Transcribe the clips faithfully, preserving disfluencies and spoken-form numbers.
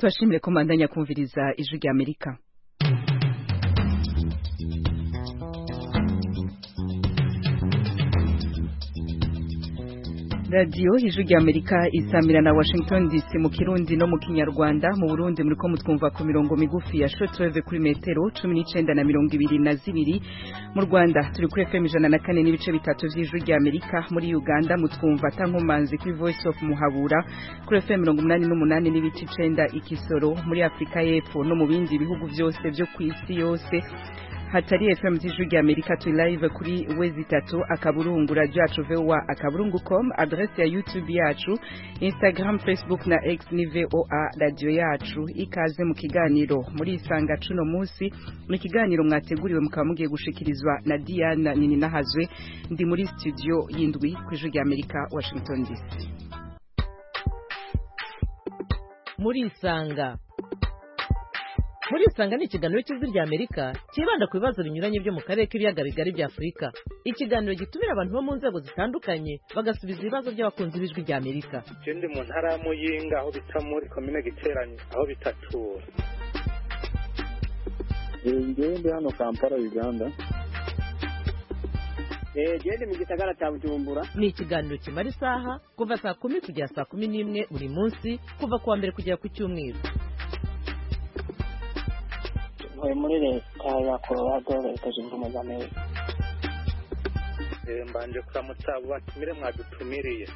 Twashimire komandanya kumviriza ijwi rya Amerika. Radio ijwi rya Amerika isamira na Washington D C mu Kirundi no mu Kinyarwanda. Mu Burundi muriko mutwumva ku mirongo migufi ya shortwave kuri metero cumi n'icenda na mirongo ibiri na zibiri. Mu Rwanda turi kuri F M ijana na kane n'ibice bitatu vy'ijwi rya Amerika. Muri Uganda mutwumva tankomanzi kuri Voice of Muhabura kuri F M mirongo umunani n'umunani n'ibice icenda Ikisoro. Muri Afrika y'Epfo no mu bindi bihugu vyose vyo kw'isi yose hatari F M z'ijwi rya Amerika tu live kuri wezi tatu akaburungu radio yacu V O A akaburungu dot com, adresse ya YouTube yacu, Instagram, Facebook na X ni V O A radio yacu. Ikaze mu kiganiro muri isanga cuno musi, mu kiganiro mwateguriwe mukaba mugiye gushikirizwa na Diana Nini Nahazwe. Ndi muri studio y'indwi kw'ijwi rya Amerika Washington D C. Muri isanga Muri isanga ni ikiganiro cy'ijwi rya Amerika kibanda ku bibazo binyuranye byo mu karere k'ibiyaga bigari bya Afurika. Ikiganiro gitumira abantu bo mu nzego zitandukanye bagasubiza ibibazo by'abakunzi b'ijwi rya Amerika. Ndi mu ntara ya Muyinga aho bita muri commune Giteranyi aho bitatura. Ngende hano Kampala Uganda. Eh gende mu gisagara cya Bujumbura. Ni ikiganiro kimara isaha kuva saa kumi kugera saa kumi n'imwe buri munsi kuva kuwa mbere kugera ku cyumweru. Muri leta ya Colorado leta zunze ubumwe za Amerika. Eh mbanje kuramutsa abo batumire mwadutumiriye.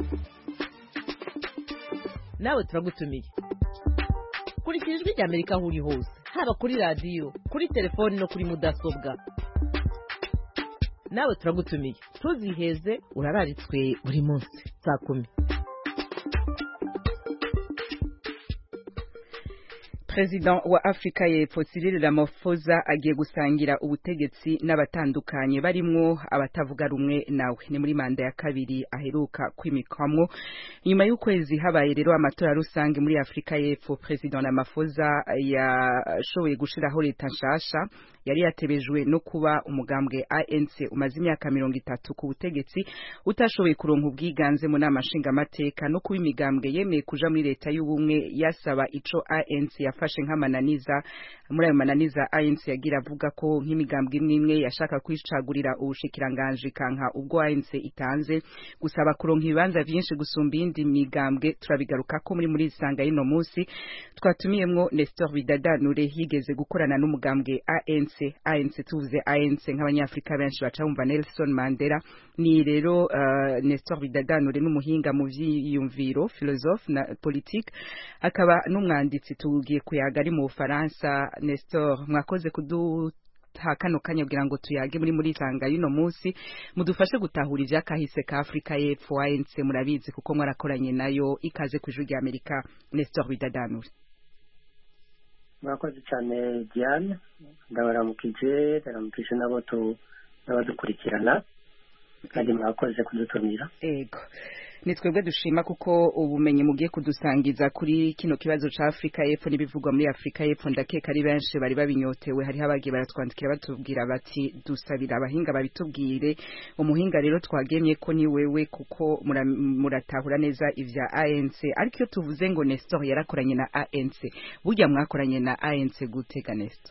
Nawe turagutumiye. Kurikira ijwi rya Amerika aho uri hose, haba kuri radio, kuri telefoni no kuri mudasobwa. Nawe turagutumiye. Tuziheze urararitswe buri munsi saa kumi. President wa Afrika y'Epfo Cyril Ramaphosa agiye gusangira ubutegetsi n'abatandukanye barimwo abatavuga rumwe nawe. Ni muri manda ya kabiri aheruka kwimikamwo. Nyuma y'ukwezi habaye rero amatora rusange muri Afrika y'Epfo, President Ramaphosa yashoboye gushiraho leta nshasha yari yatebejwe no kuba umugambwe A N C umaze imyaka mirongo itatu ku butegetsi utashoboye kuronka ubwiganze mu nama nshingamateka no kuba imigambwe yemeye kuja muri leta y'ubumwe yasaba ico A N C yafashe nk'amananiza. Muri ayo mananiza A N C yagira avuga ko nk'imigambwe imwe imwe yashaka kwicagurira ubushikiranganje kanka ubwo A N C itanze gusaba kuronka ibibanza vyinshi gusumba indi migambwe. Turabigaruka ko muri muri isanga y'ino musi twatumiyemwo Nestor Bidadanure yigeze gukorana n'umugambwe A N C. A N C tuvuze A N C nk'abanyafrika benshi baca bumva Nelson Mandela. Ni rero uh, Nestor Bidadanure n'umuhinga mu vyiyumviro, philosophe na politique, akaba n'umwanditsi tugiye kuyaga ari mu Bufaransa. Nestor, mwakoze kudu kano kanya kugira ngo tuyage muri muri isanga y'ino musi, mudufashe gutahura ivyakahise ka Afrika y'Epfo. A N C murabizi kuko mwarakoranye nayo. Ikaze ku ijwi rya Amerika Nestor Bidadanure. Mwakoze cyane Diane, ndabaramukije ndaramukije nabo tu n'abadukurikirana kandi mwakoze kudutumira. Ego ni twebwe dushima kuko ubumenyi mugiye kudusangiza kuri kino kibazo ca Afrika y'Epfo n'ibivugwa muri Afrika y'Epfo ndakeka ari benshi bari babinyotewe. Hari habagiye baratwandikira batubwira bati dusabira abahinga babitubwire. Umuhinga rero twagemye ko ni wewe kuko muratahura neza ivya A N C. Ariko iyo tuvuze ngo Nestor yarakoranye na A N C, burya mwakoranye na A N C gute ga Nestor?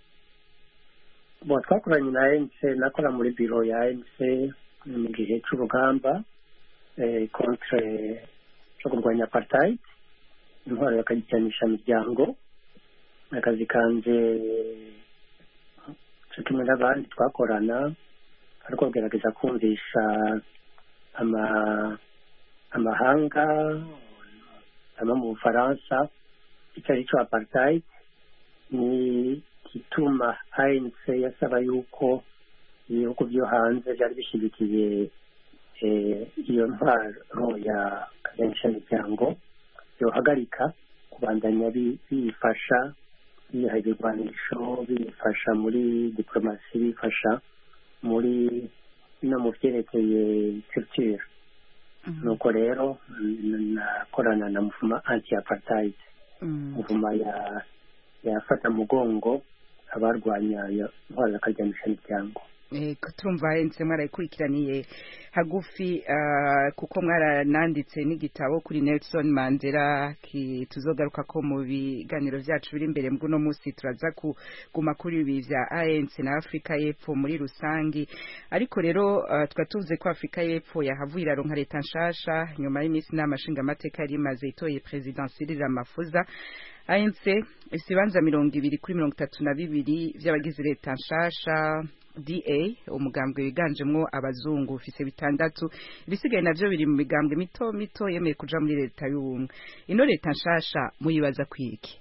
Bo twakoranye na A N C, nakora muri biro ya A N C mu gihe cy'urugamba eh contre cyo kurwanya apartheid, intwaro yakajyanisha imiryango. Akazi kanje cyakimwe n'abandi twakorana ariko kugerageza kumvisha ama amahanga ama mu Faransa icyo cyo apartheid ni kituma A N C yasaba yuko ibihugu byo hanze byari bishyigikiye iyo ntwaro ya kajyanisha imiryango yohagarika kubandanya bifasha biha ibigwanisho, bifasha muri diplomasi, bifasha muri no mu vyerekeye culture. Nuko rero nakorana na mufuma anti apartheid, mufuma ya yafata mugongo abarwanya intwaro ya kajyanisha imiryango. Eko turumva hense mwarayikurikiraniye hagufi uh, kuko mwarananditse n'igitabo kuri Nelson Mandela ki tuzogaruka ko mu biganiro vyacu biri imbere mguno musi turaza kuguma kuri ibi vya A N C na Afrika y'Epfo muri rusangi ariko rero uh, twatuvuze ko Afrika y'Epfo yahavuye iraronka leta nshasha nyuma y'imisi n'amashinga amateka yari maze itoye president Cyril Ramaphosa A N C isibanza mirongo ibiri kuri mirongo itatu na bibiri vy'abagize leta nshasha D A umugambwe wiganjemwo abazungu ufise bitandatu ibisigaye navyo biri mu migambwe mito mito yemeye kuja muri leta y'ubumwe ino leta nshasha muyibaza kwiki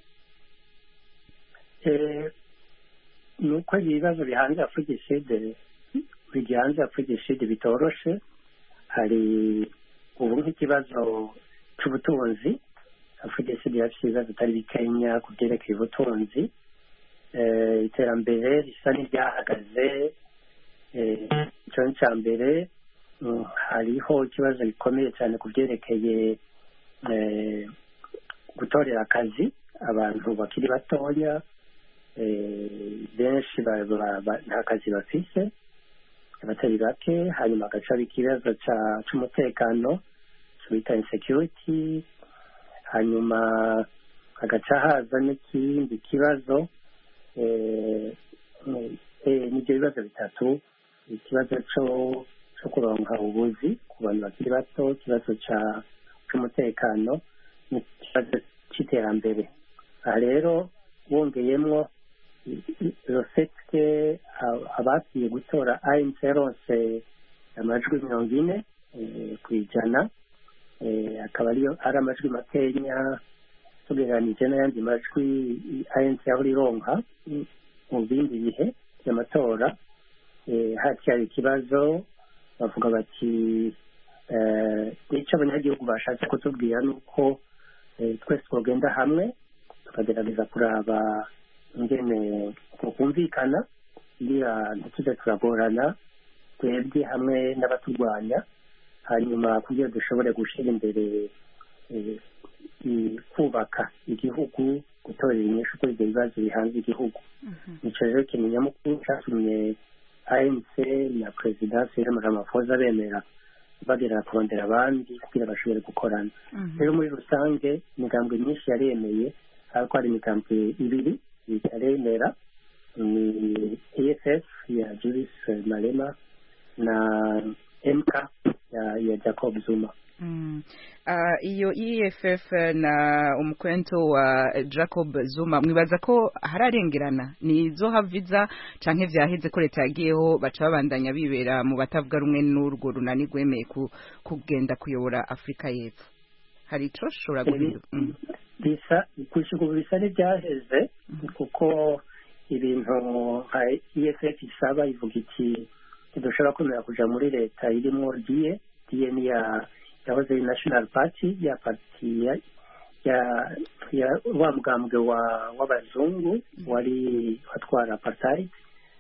eh nuko ibibazo bihanze Afrika y'Isede bihanze Afrika y'Isede bitoroshe hari ubu nk'ikibazo c'ubutunzi Afrika y'Isede yafise ibibazo bitari bikenya ku vyerekeye ubutunzi iterambere risa n'iryahagaze icyo ni icya mbere hariho ikibazo gikomeye cyane ku byerekeye gutorera akazi abantu bakiri batoya benshi nta kazi bafise abatari bake hanyuma hagacaba ikibazo cy'umutekano bita insecurity hanyuma hagaca haza n'ikindi kibazo n'ibyo bibazo bitatu ikibazo cyo kuronka ubuzi ku bantu bakiri bato ikibazo cy'umutekano n'ikibazo cy'iterambere aha rero wongeyemwo rosette abagiye gutora A N C ronse amajwi mirongo ine ku ijana akaba ariyo ari amajwi makenya tugereranije n'ayandi majwi A N C yahora ironka mu bindi bihe by'amatora hacyari ikibazo bavuga bati icyo abanyagihugu bashatse kutubwira ni uko twese twogenda hamwe tukagerageza kuraba ingene kumvikana kugira ntituze turagorana twebwe hamwe n'abaturwanya hanyuma kugira dushobore gushyira imbere kubaka igihugu gutorera inyishu kuri ibyo bibazo bihanze igihugu nico rero ikintu nyamukuru cyatumye A N C na perezida Cyril Ramaphosa bemera bagera kurondera abandi kugira bashobore gukorana rero muri rusange imigambwe myinshi yaremeye ariko hari imigambwe ibiri itaremera ni E F F ya Julius Malema na M K ya, ya Jacob Zuma. Mm. Uh, iyo E F F na umukwento wa Jacob Zuma mwibaza ko hararengerana nizo haviza canke vyaheze ko leta yagiyeho baca babandanya bibera mu batavuga rumwe n'urwo runani gwemeye ku, kugenda kuyobora Afrika y'Epfo hari ico shora guhinduka mm. bisa kushiko bisa n'ibyaheze kuko ibintu nka E F F isaba ivuga iki kidushobora kumera kuja muri leta irimo D A D A ni ya yahoze ari National Party ya party ya ya, ya wa mugambwe wa w'abazungu wari watwara apartheid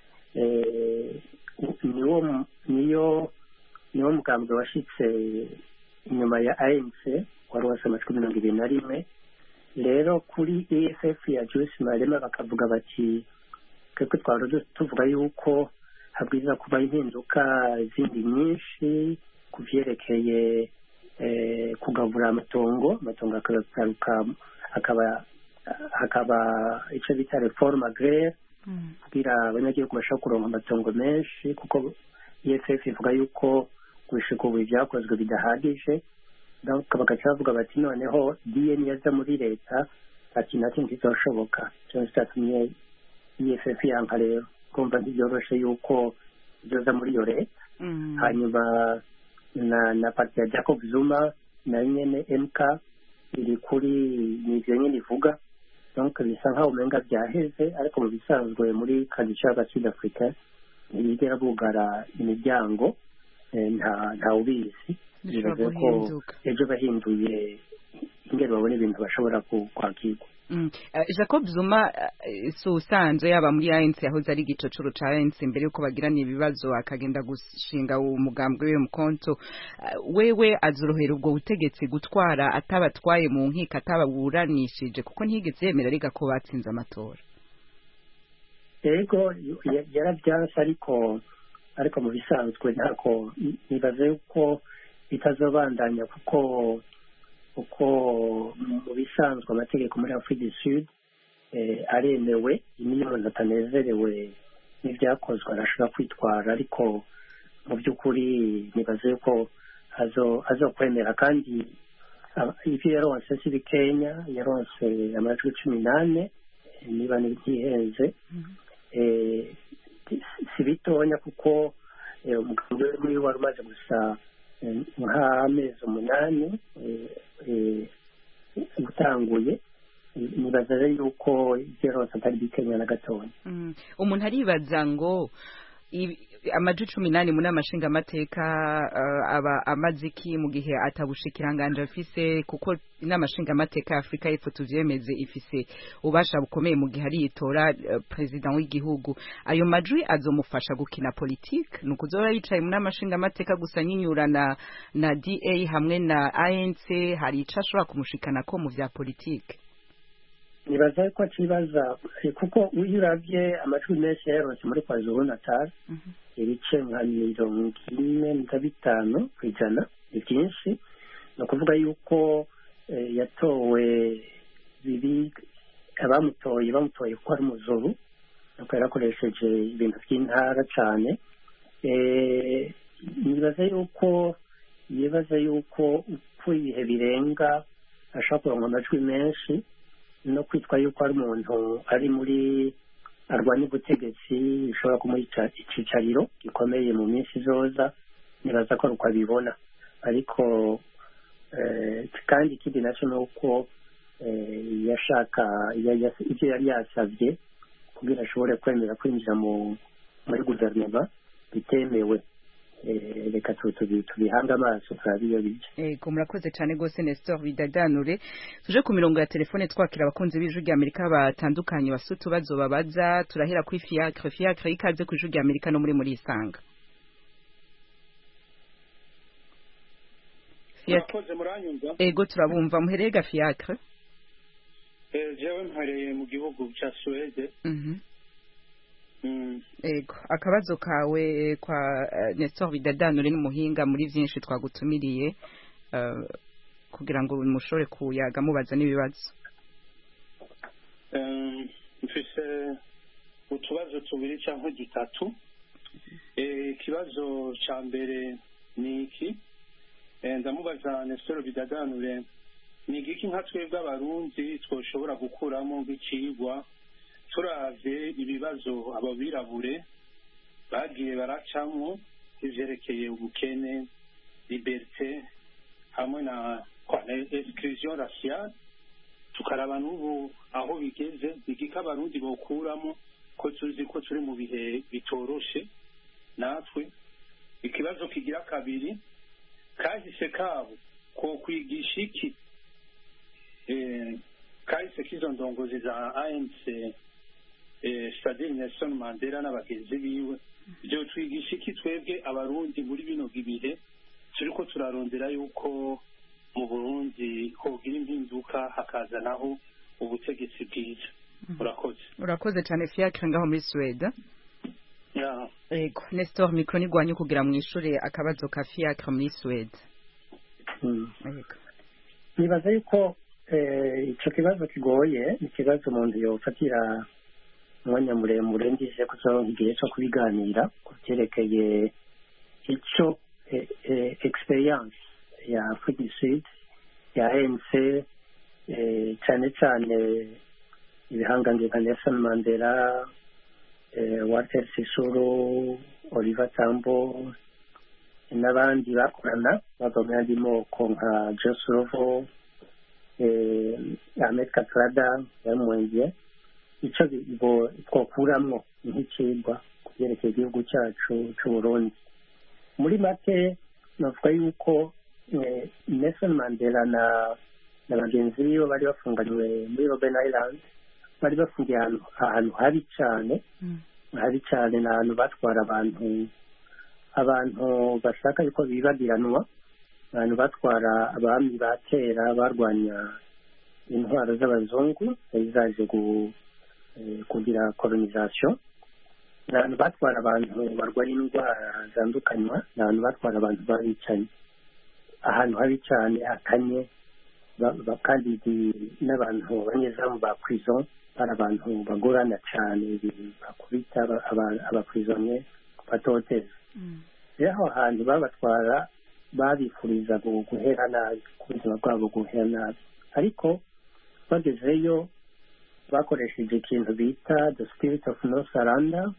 eh niyo niyo niyo mugambwe washitse inyuma ya A N C wari wase amajwi mirongo ibiri na rimwe rero kuri E F F ya Julius Malema bakavuga bati keko twari tuvuga yuko habwiza kuba impinduka zindi nyinshi kuvyerekeye eh kugabura amatongo amatongo akagaruka akaba akaba ico bita reform agraire kugira abanyagihugu bashobora kuronka amatongo menshi kuko E F F ivuga yuko gushika ubu byakozwe bidahagije donc bagaca bavuga bati noneho D N yaza muri leta ati nati ntizoshoboka cyo cyatumye E F F yanka rero kumva ntibyoroshe yuko byoza muri yo leta hanyuma na na parti ya Jacob Zuma na nyene M K iri kuri nivyo nyene ivuga donc bisa nkaho umenga byaheze ariko mu bisanzwe muri tradition ya South Africa ntibigera bugara imiryango nta nta ubizi bivuze ko ejo bahinduye ingero babone ibintu bashobora kwakirwa Mm. Uh, Jacob Zuma uh, so sanzo yaba muri A N C yahoze ari gicocoro ca A N C mbere yuko bagirana ibibazo akagenda gushinga umugambwe we mu konto uh, wewe azorohera ubwo butegetsi gutwara atabatwaye mu nkika atababuranishije kuko ntigeze yemera riga ko batsinze amatora ego yarabyanse ariko ariko mu bisanzwe ntako nibaze yuko bitazobandanya kuko kuko mu bisanzwe amategeko muri Afrique du Sud aremewe niyo umuntu atanezerewe n'ibyakozwe arashobora kwitwara, ariko mu by'ukuri nibaze yuko azokwemera. kandi ibyo yaronse si bikenya, yaronse amajwi cumi n'ane niba ntibyihenze, si bitonya kuko umugabo we wari umaze gusa nk'amezi umunani utanguye. nibaza rero yuko ibyo yaronse atari bikenya na gatoya. umuntu aribaza ngo amajwi cumi n'ane mu nama nshingamateka aba amaze iki mu gihe atabushikiranganje afise, kuko inama nshingamateka ya Afrika y'Epfo tuvyemeze ifise ubasha bukomeye mu gihe ari itora president w'igihugu. ayo majwi azomufasha gukina politique, nukuzora yicaye mu nama nshingamateka gusa nyinyurana na D A hamwe na A N C, hari ico ashobora kumushikana ko mu vya politique. nibaza ko akibaza kuko iyo uravye amajwi menshi yaronse muri KwaZulu Natal ibice nka mirongo ine na bitanu kw'ijana, ni byinshi. ni ukuvuga yuko yatowe bibi, abamutoye bamutoye kuko ari umuzuru, nuko yarakoresheje ibintu by'intara cyane. nibaza yuko yibaza yuko uko ibihe birenga ashobora kuronka amajwi menshi, no kwitwa yuko ari umuntu ari muri arwanya ubutegetsi bishobora kumuha icyicaro gikomeye mu minsi izoza. nibaza ko ari uko abibona, ariko kandi ikindi nacyo ni uko yashaka ibyo yari yasabye kugira ashobore kwemera kwinjira muri guverinoma bitemewe. reka tubihanga amaso turabe iyo bijya. Ego murakoze cyane rwose Nestor Bidadanure. tuje ku mirongo ya telefone twakira abakunzi b'Ijwi ry'Amerika batandukanye bafite utubazo babaza. turahera kuri Fiacre. Fiacre ikaze ku Ijwi ry'Amerika no muri muri isanga. Murakoze muranyumva? Ego turabumva. muherega Fiacre? Eh jewe mpereye mu gihugu cya Suède. Mhm. Ego akabazo kawe kwa uh, Nestor Bidadanure n'umuhinga muri byinshi twagutumiriye uh, kugira ngo mushore kuyaga mubaza n'ibibazo. Um mfise utubazo tubiri cyangwa dutatu. Eh kibazo ca mbere ni iki? Eh ndamubaza Nestor Bidadanure ni iki nka twebwe abarundi twoshobora gukuramo nk'icigwa turavye ibibazo ababirabure bagiye baracamwo ivyerekeye ubukene, liberté hamwe na exclusion raciale, tukaraba n'ubu aho bigeze, igika abarundi bokuramo ko tuzi ko turi mu bihe bitoroshe. natwe ikibazo kigira kabiri, kahise kabo ko kwigisha iki eh kahise kizo ndongozi za A N C eh Stade Nelson Mandela n'abagenzi biwe, byo twigisha iki twebwe abarundi muri bino gibihe turiko turarondera yuko mu Burundi hogira impinduka hakazanaho ubutegetsi bwiza. Urakoze. Urakoze cyane Fiacre ngaho muri Suède. Yeah. Ego Nestor micro ni gwanyu kugira mwishuri akabazo ka Fiacre muri Suède. Mm. Ego. Nibaza yuko eh ico kibazo kigoye, ni kibazo umuntu yofatira umwanya muremure ndije kuzoronka igihe cyo kubiganira kuvyerekeye ico eh, eh, experience ya Afrique du Sud ya A N C eh, cyane cyane ibihangange nka Nelson Mandela, eh, Walter Sisulu, Oliver Tambo n'abandi bakorana bagomba ndimo konka Joseph eh Ahmed Kathrada yamwenge ico bibo twokuramwo nk'icibwa kuvyerekeye igihugu cyacu cy'u Burundi. Muri make navuga yuko eh, Nelson Mandela na na bagenzi biwe bari bafunganywe muri Robben Island, bari bafungiye ahantu habi cyane habi cyane n'ahantu batwara abantu abantu bashaka yuko bibagiranwa, abantu batwara abami ba kera barwanya intwaro z'abazungu zaje kugira colonisation. ni abantu batwara abantu barwaye indwara zandukanywa, ni abantu batwara abantu babicanyi ahantu habi cyane hakanye, kandi n'abantu banyezamu ba prison bari abantu bagorana cyane, bakubita abaprisonnier batoteza. rero aho hantu babatwara babifuriza guhera nabi, ku buzima bwabo guhera nabi, ariko bagezeyo bakoresheje ikintu bita the spirit of no surrender,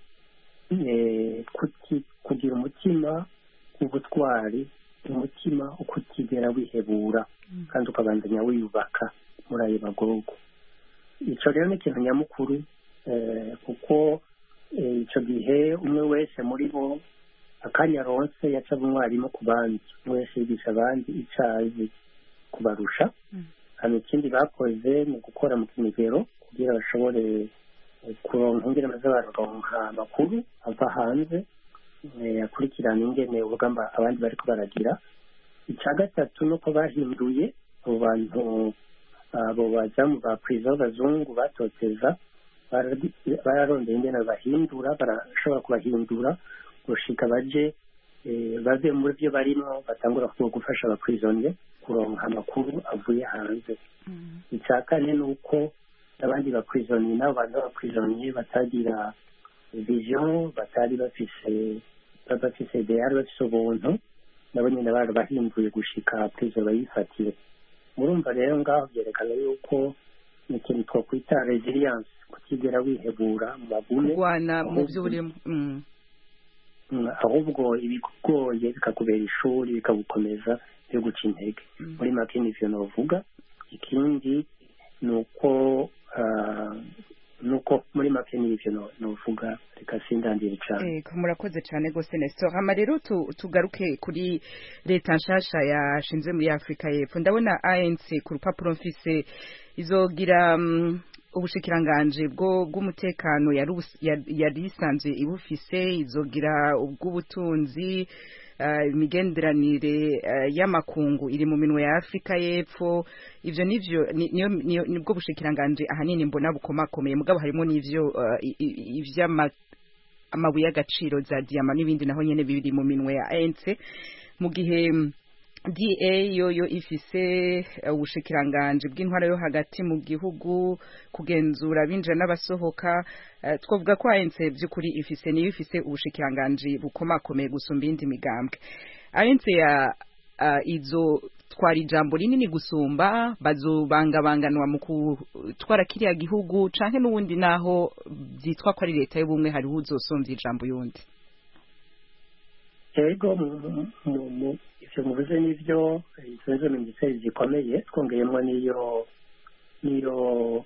kugira umutima w'ubutwari, umutima ukutigera wihebura kandi ukabandanya wiyubaka muri ayo magorwa. Icyo rero ni ikintu nyamukuru, kuko icyo gihe umwe wese muri bo akanya ronse yacaga umwarimu ku bandi, wese yigisha abandi icyo azi kubarusha. hano ikindi bakoze ni gukora mu kimigero kugira bashobore kuronka ingene maze baronka amakuru ava hanze akurikirana ingene urugamba abandi bariko baragira. icya gatatu nuko bahinduye abo bantu, abo bajamu ba prison bazungu batoteza, bararondeye ingene bahindura, barashobora kubahindura gushika baje bave muri byo barimo batangura gufasha abaprisonnier kuronka amakuru avuye hanze. icya kane ni uko abandi baprisonnier n'abo bantu b'abaprisonnier batagira vision, batari bafise bafise ideyari, bafise ubuntu, nabo nyine bari bahinduye gushika prison bayifatire. murumva rero ngaho byerekana yuko ni ikintu twakwita resilience, kutigera wihebura mu magume, kurwana mu by'uburimo, ahubwo ibikugoye bikakubera ishuri bikagukomeza byo guca intege. muri make nivyo novuga. ikindi ni uko nuko muri make nivyo novuga, reka sindandire cyane. murakoze cyane gose Nestor. hama rero tugaruke kuri leta nshasha yashinze muri Afrika y'Epfo. ndabona A N C ku rupapuro mfise izogira um, ubushikiranganje bwo bw'umutekano yari isanzwe ibufise, izogira ubw'ubutunzi, imigenderanire y'amakungu iri mu minwe ya Afrika y'Epfo. ivyo nivyo niyo nibwo bushikiranganje ahanini mbona bukomakomeye, mugabo harimo n'ivyo ivy'ama amabuye y'agaciro za diamant n'ibindi naho nyene biri mu minwe ya A N C, mu gihe D A yoyo ifise ubushikiranganje bw'intwara yo hagati mu gihugu, kugenzura binjira n'abasohoka. uh, twavuga ko A N C by'ukuri ifise niyo ifise ubushikiranganje bukomakomeye gusumba indi migambwe. A N C ya uh, izo twari ijambo rinini gusumba, bazobangabanganwa mu kutwara kiriya gihugu, canke n'ubundi naho byitwa ko ari leta y'ubumwe hariho uzosumvya ijambo yundi? Ego ivyo muvuze nivyo, izo nizo minisiteri zikomeye, twongeyemo niyo niyo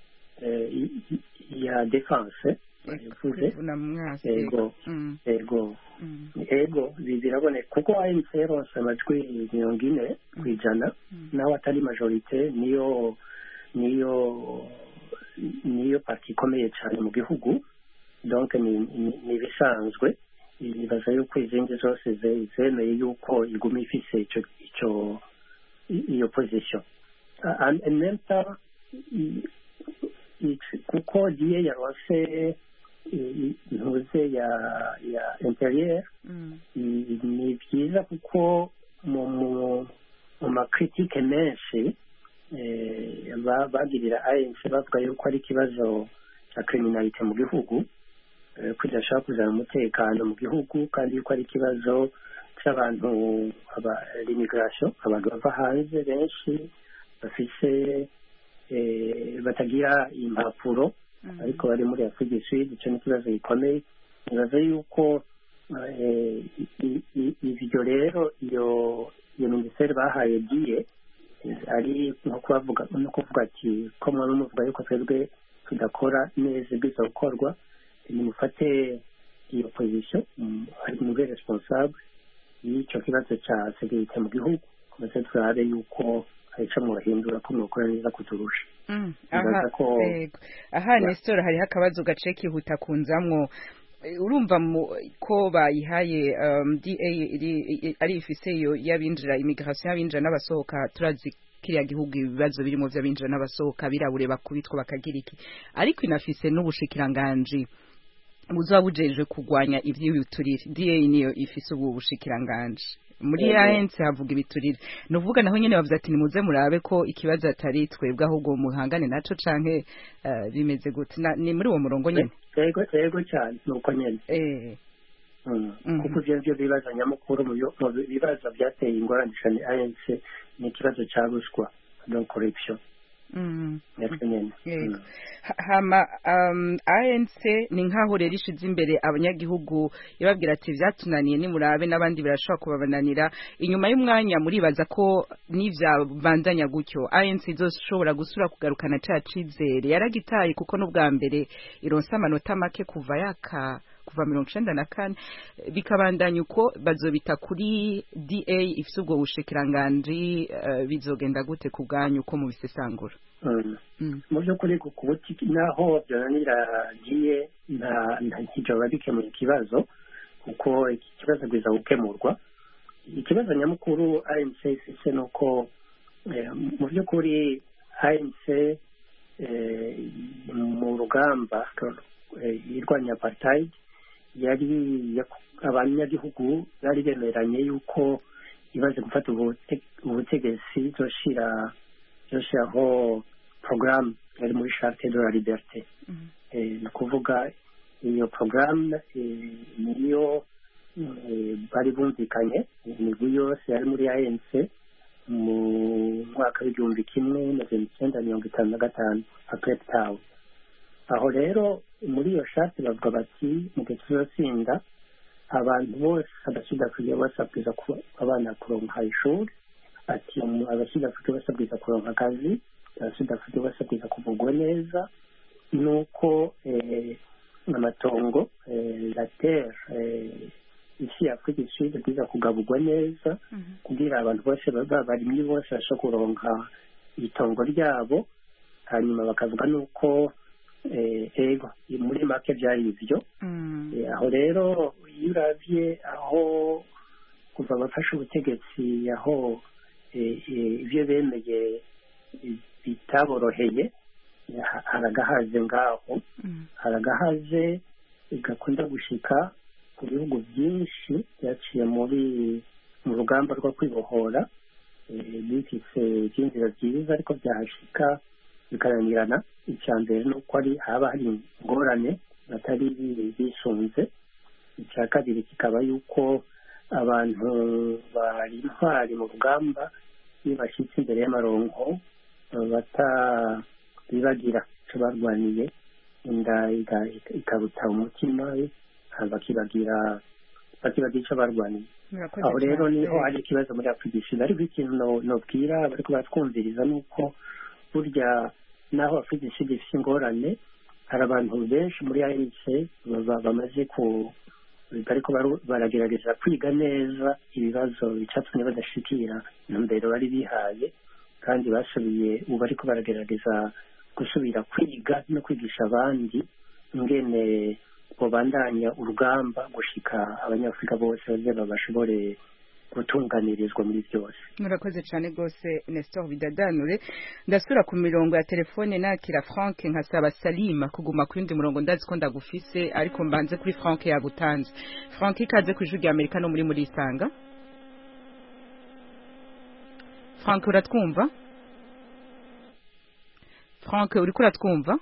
ya defense bivuze. ego ego ego biraboneka kuko A N C yaronse amajwi mirongo ine kw'ijana, naho atari majorite, niyo niyo niyo parti ikomeye cyane mu gihugu, donc ni bisanzwe. Nibaza yuko izindi zose zemeye yuko iguma ifise ico ico iyo position. En même temps kuko diye yaronse ntuze ya ya interieur, ni byiza kuko mu mu makritike menshi bagirira A N C bavuga yuko ari ikibazo cya criminalite mu gihugu, kugira ashaka kuzana umutekano mu gihugu, kandi yuko ari ikibazo cy'abantu l'immigration, abantu bava hanze benshi bafise batagira impapuro ariko bari muri Afrique du Sud. icyo ni ikibazo gikomeye. nibaza yuko ivyo rero iyo iyo minisiteri bahaye diye ari nko kuvuga no kuvuga ati ko mwana umuvuga yuko twebwe tudakora neza ibyo gukorwa, nimufate iyo position ari mu responsable y'icyo kibazo cya sécurité mu gihugu, maze turabe yuko arico muhindura ko mukora neza kuturusha. aha aha Nestor, hari akabazo gace kihuta kunzamwo. urumva ko bayihaye um, D A ari ifise yo yabinjira immigration y'abinjira n'abasohoka, turazi kiriya gihugu ibibazo birimo by'abinjira n'abasohoka birabure bakubitwa bakagira iki, ariko inafise n'ubushikiranganje buzaba bujejwe kurwanya ivy'ibiturire D A niyo ifise ubu bushikiranganje muri Yego. A N C havuga ibiturire nuvuga naho nyene bavuze ati nimuze murabe ko ikibazo atari twebwe ahubwo muhangane naco canke eh, bimeze gute Na- ni muri uwo murongo nyene yego yego cyane nuko nyene eh Mm. Mhm. kuko ivyo nivyo bibazo nyamukuru mu byo- mu bibazo byateye ingorane cyane A N C ni ikibazo ca ruswa donc corruption mm. natwe nyene Yego. Mm. Ha- hama um, A N C ni nkaho rero ishize imbere abanyagihugu ibabwira ati vyatunaniye nimurabe n'abandi birashobora kubabananira inyuma y'umwanya muribaza ko n'ivyabandanya gutyo A N C izoshobora gusura kugarukana ca cizere yaragitaye kuko n'ubwa mbere ironsa amanota make kuva yaka kuva mirongo icenda na kane bikabandanya uko bazobita kuri D A ifise ubwo bushikiranganji uh, bizogenda gute ku bwanyu uko mubisesangura Mm. mm. mu by'ukuri ku kubuti naho byananira giye nta nta kijoba bikemuye ikibazo kuko iki kibazo giza gukemurwa ikibazo nyamukuru A N C ifise nuko eh, mu by'ukuri A N C eh, mu rugamba eh, irwanya apartheid yari yak- abanyagihugu bari bemeranye yuko imaze gufata ubute- ubutegetsi zoshira zoshiraho programme yari muri charte de la liberté Mhm. eh, ni ukuvuga iyo programme eh, niyo eh, bari bumvikanye imigwi yose yari muri A N C mu mwaka w'igihumbi kimwe magana icyenda mirongo itanu na gatanu a Cape Town aho rero muri iyo shati bavuga bati mu gihe tuzotsinda abantu bose abasudafurika basabwiza kuba abana kuronka ishuri ati abasudafurika basabwiza kuronka akazi abasudafurika basabwiza kuvugwa neza nuko eh, amatongo eh, la terre eh, isi ya Afrika ishize bwiza kugaburwa neza kugira abantu bose babarimyi bose bashobora kuronka itongo ryabo hanyuma bakavuga nuko eh, ego muri make byari ivyo Mm. Eh, aho rero iyo uravye aho kuva bafashe ubutegetsi aho eh, eh, ivyo bemeye eh, bitaboroheye eh, ha- haragahaze ngaho Mm. haragahaze igakunda gushika ku bihugu byinshi byaciye muri mu rugamba rwo kwibohora eh, bifise ivyinzira vyiza ariko byahashika bikaranirana icya mbere ni uko ari haba hari ingorane batari bisunze icya kabiri kikaba yuko abantu bari intwari mu rugamba iyo bashyitse imbere y'amaronko batabibagira icyo barwaniye inda iga- ikabuta umutima bakibagira bakibagira icyo barwaniye Murakoze aho rero cyane. niho hari ikibazo muri Afurika ishize ariko ikintu no- nobwira bariko baratwumviriza ni uko burya naho Afurika ishize ifite ingorane hari abantu benshi muri A N C baba- bamaze ku bariko baru- baragerageza kwiga neza ibibazo bicatumye badashikira intumbero bari bihaye kandi basubiye ubu bariko baragerageza gusubira kwiga no kwigisha abandi ingene bobandanya urugamba gushika abanyafurika bose baze bashobore gutunganirizwa muri byose. Murakoze cyane rwose Nestor Bidadanure ndasura ku mirongo ya telefone nakira Frank nkasaba Salima kuguma ku yindi murongo ndazi ko ndagufise ariko mbanze kuri Frank yagutanze. Frank ikaze ku ijwi rya Amerika no muri muri isanga. Frank uratwumva? Frank uriko uratwumva?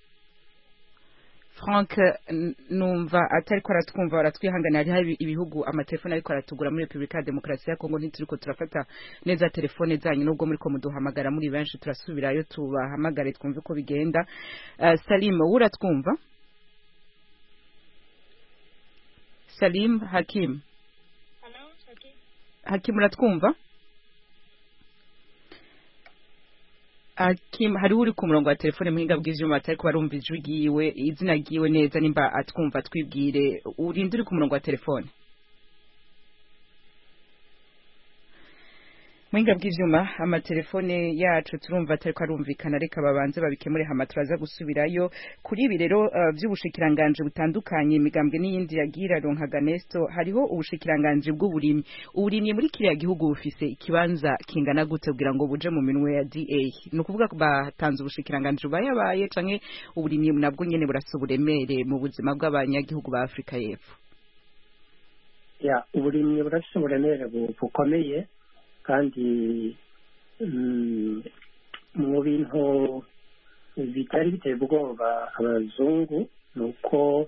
Frank n- numva atari ko aratwumva baratwihangana hari ibihugu amatelefone ariko aratugura muri Republika ya Demokarasi ya Kongo ntituriko turafata neza telefone zanyu nubwo muri ko muduhamagara muri benshi turasubirayo tubahamagare twumve ko bigenda. Uh, Salim uratwumva? Salim Hakim Hello, Hakim. Hakim uratwumva? Hakim hari uri ku murongo wa telefone muhinga bw'ivyuma atariko barumva ijwi ryiwe izina ryiwe neza nimba atwumva twibwire urinde uri ku murongo wa telefone. Mwinga bw'ivyuma amatelefone yacu turumva atariko arumvikana reka babanze babikemure hama turaza gusubirayo kuri ibi rero uh, vy'ubushikiranganje butandukanye imigambwe n'iyindi yagira ronkaga Nesto hariho ubushikiranganje bw'uburimyi uburimyi muri kiriya gihugu bufise ikibanza kingana gute kugira ngo buje mu minwe ya D A no kuvuga ko batanze ubushikiranganje bayabaye canke uburimyi nabwo nyene burasuburemere mu buzima bw'abanyagihugu ba Afrika y'Epfo. Ya uburimyi burasuburemere bukomeye kandi mu bintu bitari biteye ubwoba abazungu ni uko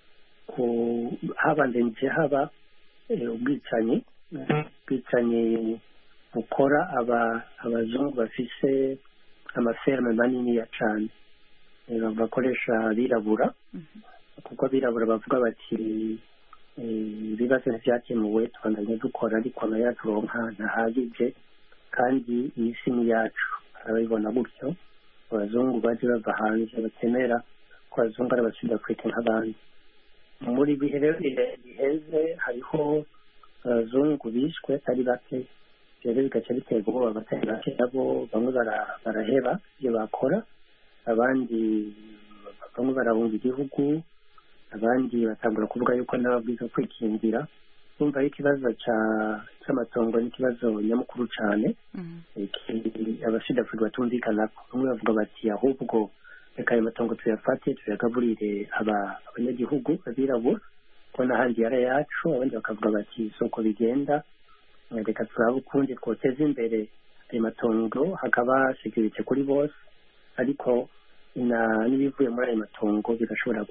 habandanije haba ubwicanyi ubwicanyi bukora abazungu bafise amaferme manini ya cane bakoresha abirabura kuko abirabura bavuga bati ibibazo ntibyakemuwe twandanye dukora ariko nayo turonka ntahagije kandi iyi si ni yacu arabibona gutyo abazungu baje bava hanze batemera ko abazungu ari abasubira kwita nk'abandi muri bihe rero biheze hariho abazungu bishwe ari bake rero bigaca bitera ubwoba batari bake nabo bamwe baraheba ibyo bakora abandi bamwe barahunga igihugu abandi batangura kuvuga yuko n'ababwiza kwikingira kumva ikibazo cy'amatongo n'ikibazo nyamukuru cyane abashidafurwa batumvikana bamwe bavuga bati ahubwo reka ayo matongo tuyafate tuyagaburire abanyagihugu abirabura ko n'ahandi yari yacu abandi bakavuga bati isoko bigenda reka turabe ukundi twoteza imbere ayo matongo hakaba security kuri bose ariko n'ibivuye muri ayo matongo bigashobora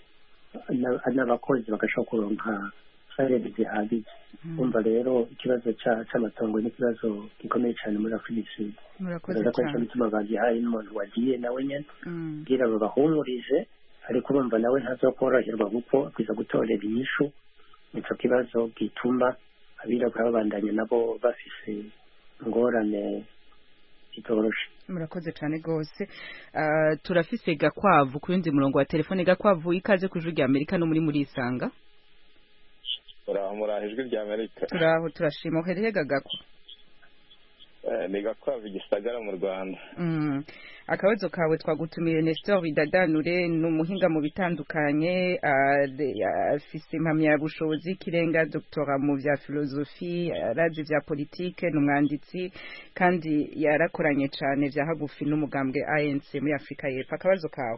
n'abakozi bagashobora kuronka salary zihagije umva rero ikibazo c'amatongo ni ikibazo gikomeye cyane muri Afrika y'Epfo murakoze cyane bituma bagihaye n'umuntu wagiye nawe nyene kugira babahumurije ariko bumva nawe ntazokoroherwa kuko kwiza gutorera inyishu nico kibazo gituma abirabura babandanya nabo bafise ingorane zitoroshe. Murakoze cyane gose uh, turafise Gakwavu ku yundi murongo wa telefone. Gakwavu ikaze ku Ijwi Amerika no muri muri isanga. Uraho muraho Ijwi rya Amerika. Turaho turashima uhereye Gagako. Eh ni Gakwavu Gisagara mu Rwanda. Mm. Akabazo kawe twagutumiye Nestor Bidadanure n'umuhinga mu bitandukanye afise impamya bushobozi kirenga doctora mu vya filosofi arazi vya politique n'umwanditsi kandi yarakoranye cyane vya hagufi n'umugambwe A N C muri Afrika y'Epfo. Akabazo kawe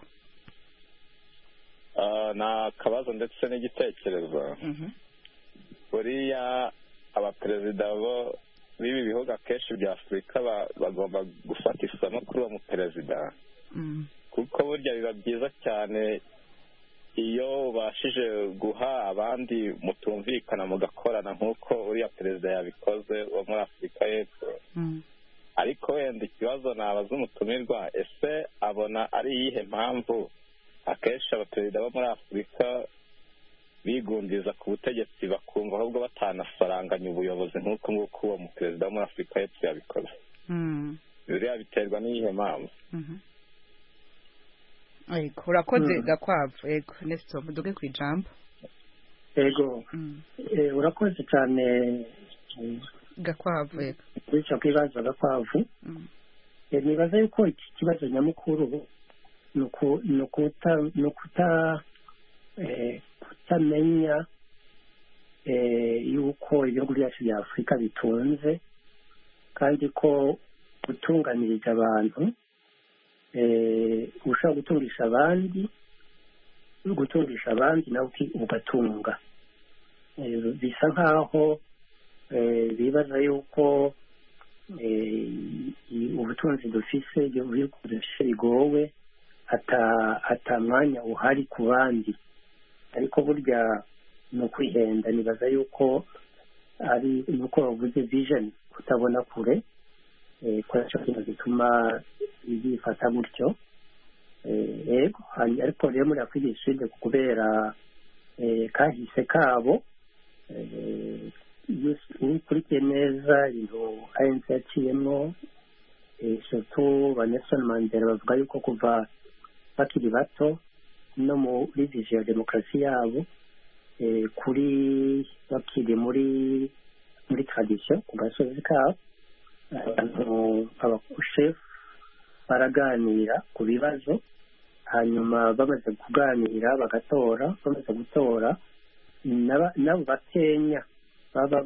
uh, na kabazo ndetse n'igitekerezo mhm buriya abaperezida bo bibi bihugu akenshi bya Afrika bagomba gufata isomo kuri uwo muperezida kuko burya biba byiza cyane iyo ubashije guha abandi mutumvikana mugakorana nk'uko uriya perezida yabikoze wo muri Afrika y'Epfo ariko wenda ikibazo nabaza umutumirwa ese abona ari iyihe mpamvu akenshi abaperezida bo muri Afrika bigundiza ku butegetsi bakumva ahubwo batanasaranganya ubuyobozi nk'uko nguko uwo mu perezida wo muri Afrika y'Epfo yabikoze mm. biriya biterwa n'iyihe mpamvu mhm Ego urakoze Gakwavu ego Nestor muduge ku ijambo ego mm. e, urakoze cyane Gakwavu ego kwica kibazo Gakwavu mm. e, nibaza yuko iki kibazo nyamukuru nuko nukuta nukuta eh kutamenya eh yuko ibihugu byacu bya Afrika bitunze kandi ko gutunganiriza abantu eh ushaka gutungisha abandi gutungisha abandi nawe ugatunga eh bisa nkaho eh bibaza yuko eh ubutunzi dufise ibihugu dufise bigowe ata atamwanya uhari ku bandi ariko burya no kwihenda nibaza yuko ari nuko bavuze vision kutabona kure eh kwa cyo kintu gituma yifata gutyo eh ego ariko rero muri Afrika y'Epfo kubera eh kahise kabo eh ukurikiye neza ibintu A N C yaciyemo eh surtout Nelson Mandela bavuga yuko kuva bakiri bato no muri vision ya demokarasi yabo eh kuri bakiri muri muri tradition ku gasozi kabo abantu abashefu baraganira ku bibazo, hanyuma bamaze kuganira bagatora, bamaze gutora nabo bakenya baba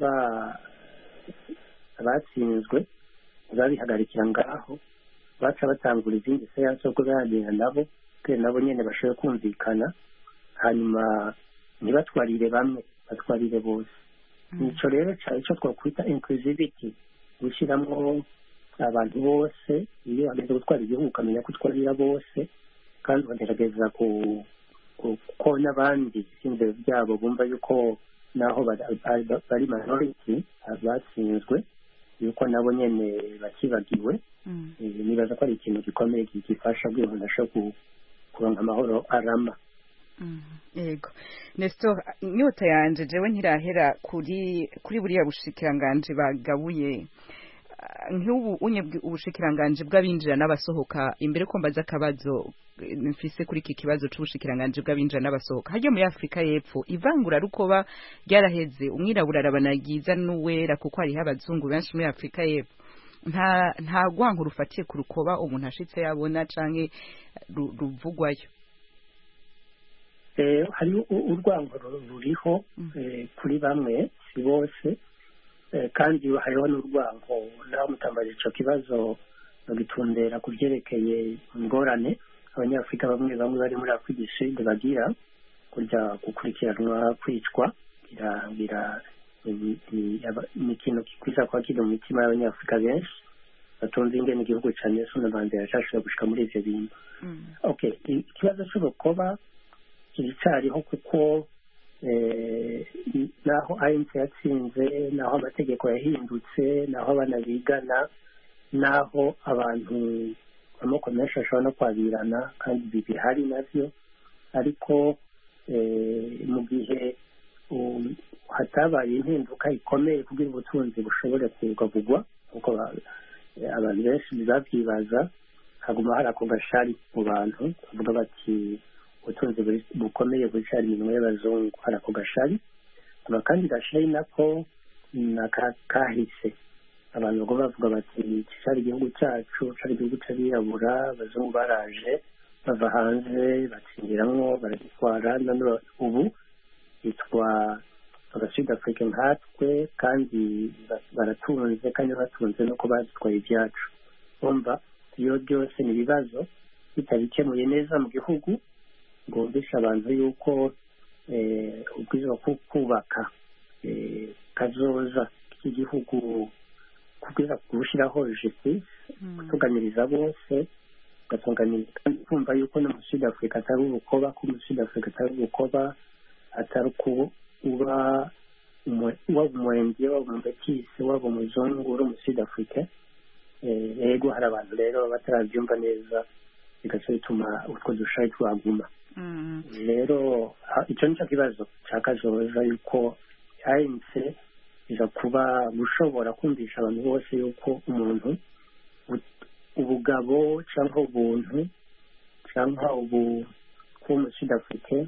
batsinzwe babihagarikira ngaho, baca batangura izindi seansi zo kuganira nabo kugira nabo nyene bashoboye kumvikana, hanyuma ntibatwarire bamwe, batwarire bose. Nico rero ico twakwita inclusivity, gushyiramo abantu bose. Iyo bageze gutwara igihugu ukamenya ko utwarira bose, kandi bagerageza ku ko n'abandi ibyiyumviro byabo bumva yuko naho bari minority batsinzwe yuko nabo nyene bakibagiwe. Nibaza ko ari ikintu gikomeye gifasha kugira ngo ndashobora kuronka amahoro arama. Yego Nestor, inyota yanje jewe ntirahera kuri kuri buriya bushikiranganje bagabuye nk'ubu unye ubushikiranganje bw'abinjira n'abasohoka. Imbere ko mbaza akabazo mfise kuri iki kibazo c'ubushikiranganje bw'abinjira n'abasohoka, hajya muri Afrika y'Epfo ivangura rukoba ryaraheze, umwirabura arabanagiza n'uwera kuko hariho abazungu benshi muri Afrika y'Epfo. nta nta gwango rufatiye ku rukoba umuntu ashitse yabona canke ruvugwayo. Eh, hari urwango ruriho kuri bamwe si bose, kandi hariho n'urwango naho mutambaje ico kibazo bagitundera kuvyerekeye ingorane abanyafrika bamwe bamwe bari muri Afrika y'Isud bagira kurya gukurikiranwa, kwicwa, birangira ni ikintu kikwiza kwa kiri mu mitima y'abanyafrika benshi batunze ingene igihugu ca Nelson Mandela yashashobora gushika muri ivyo bintu. Okay, ikibazo c'urukoba kiricariho kuko naho A N C yatsinze, naho amategeko yahindutse, naho abana bigana, naho abantu amoko menshi ashobora no kwabirana kandi ibi bihari navyo, ariko mu gihe hatabaye impinduka ikomeye kugira ubutunzi bushobore kugavugwa kuko abantu benshi babyibaza, haguma hari ako gashari mu bantu bavuga bati ubutunzi bukomeye bucari iminwe y'abazungu, hari ako gashari. Aba kandi gashari nako nakahise, abantu bago bavuga bati cari igihugu cyacu, cari igihugu c'abirabura, abazungu baraje bava hanze batsindiramwo baragitwara, none ubu bitwa abasud Africa nkatwe kandi baratunze, kandi batunze no kuba batwaye ibyacu. Umva iyo byose ni ibibazo bitabikemuye neza mu gihugu ngo mbisha abantu yuko ubwiza kubaka kazoza k'igihugu kubwiza kubushiraho justice, kutuganiriza bose, gatunganiriza kandi kumva yuko no mu Sud Africa atari urukoba, ko mu Sud Africa atari urukoba, atari ku uba waba umurenge, waba umubetisi, waba umuzungu uri mu Sud Africa. Ego hari abantu rero batarabyumva neza, bigaca bituma utwo dushayi twaguma. Rero icyo nicyo kibazo cyakazoza yuko A N C iza kuba gushobora kumvisha abantu bose yuko umuntu ubugabo cyangwa ubuntu cyangwa ubu kuba mu Sud Africa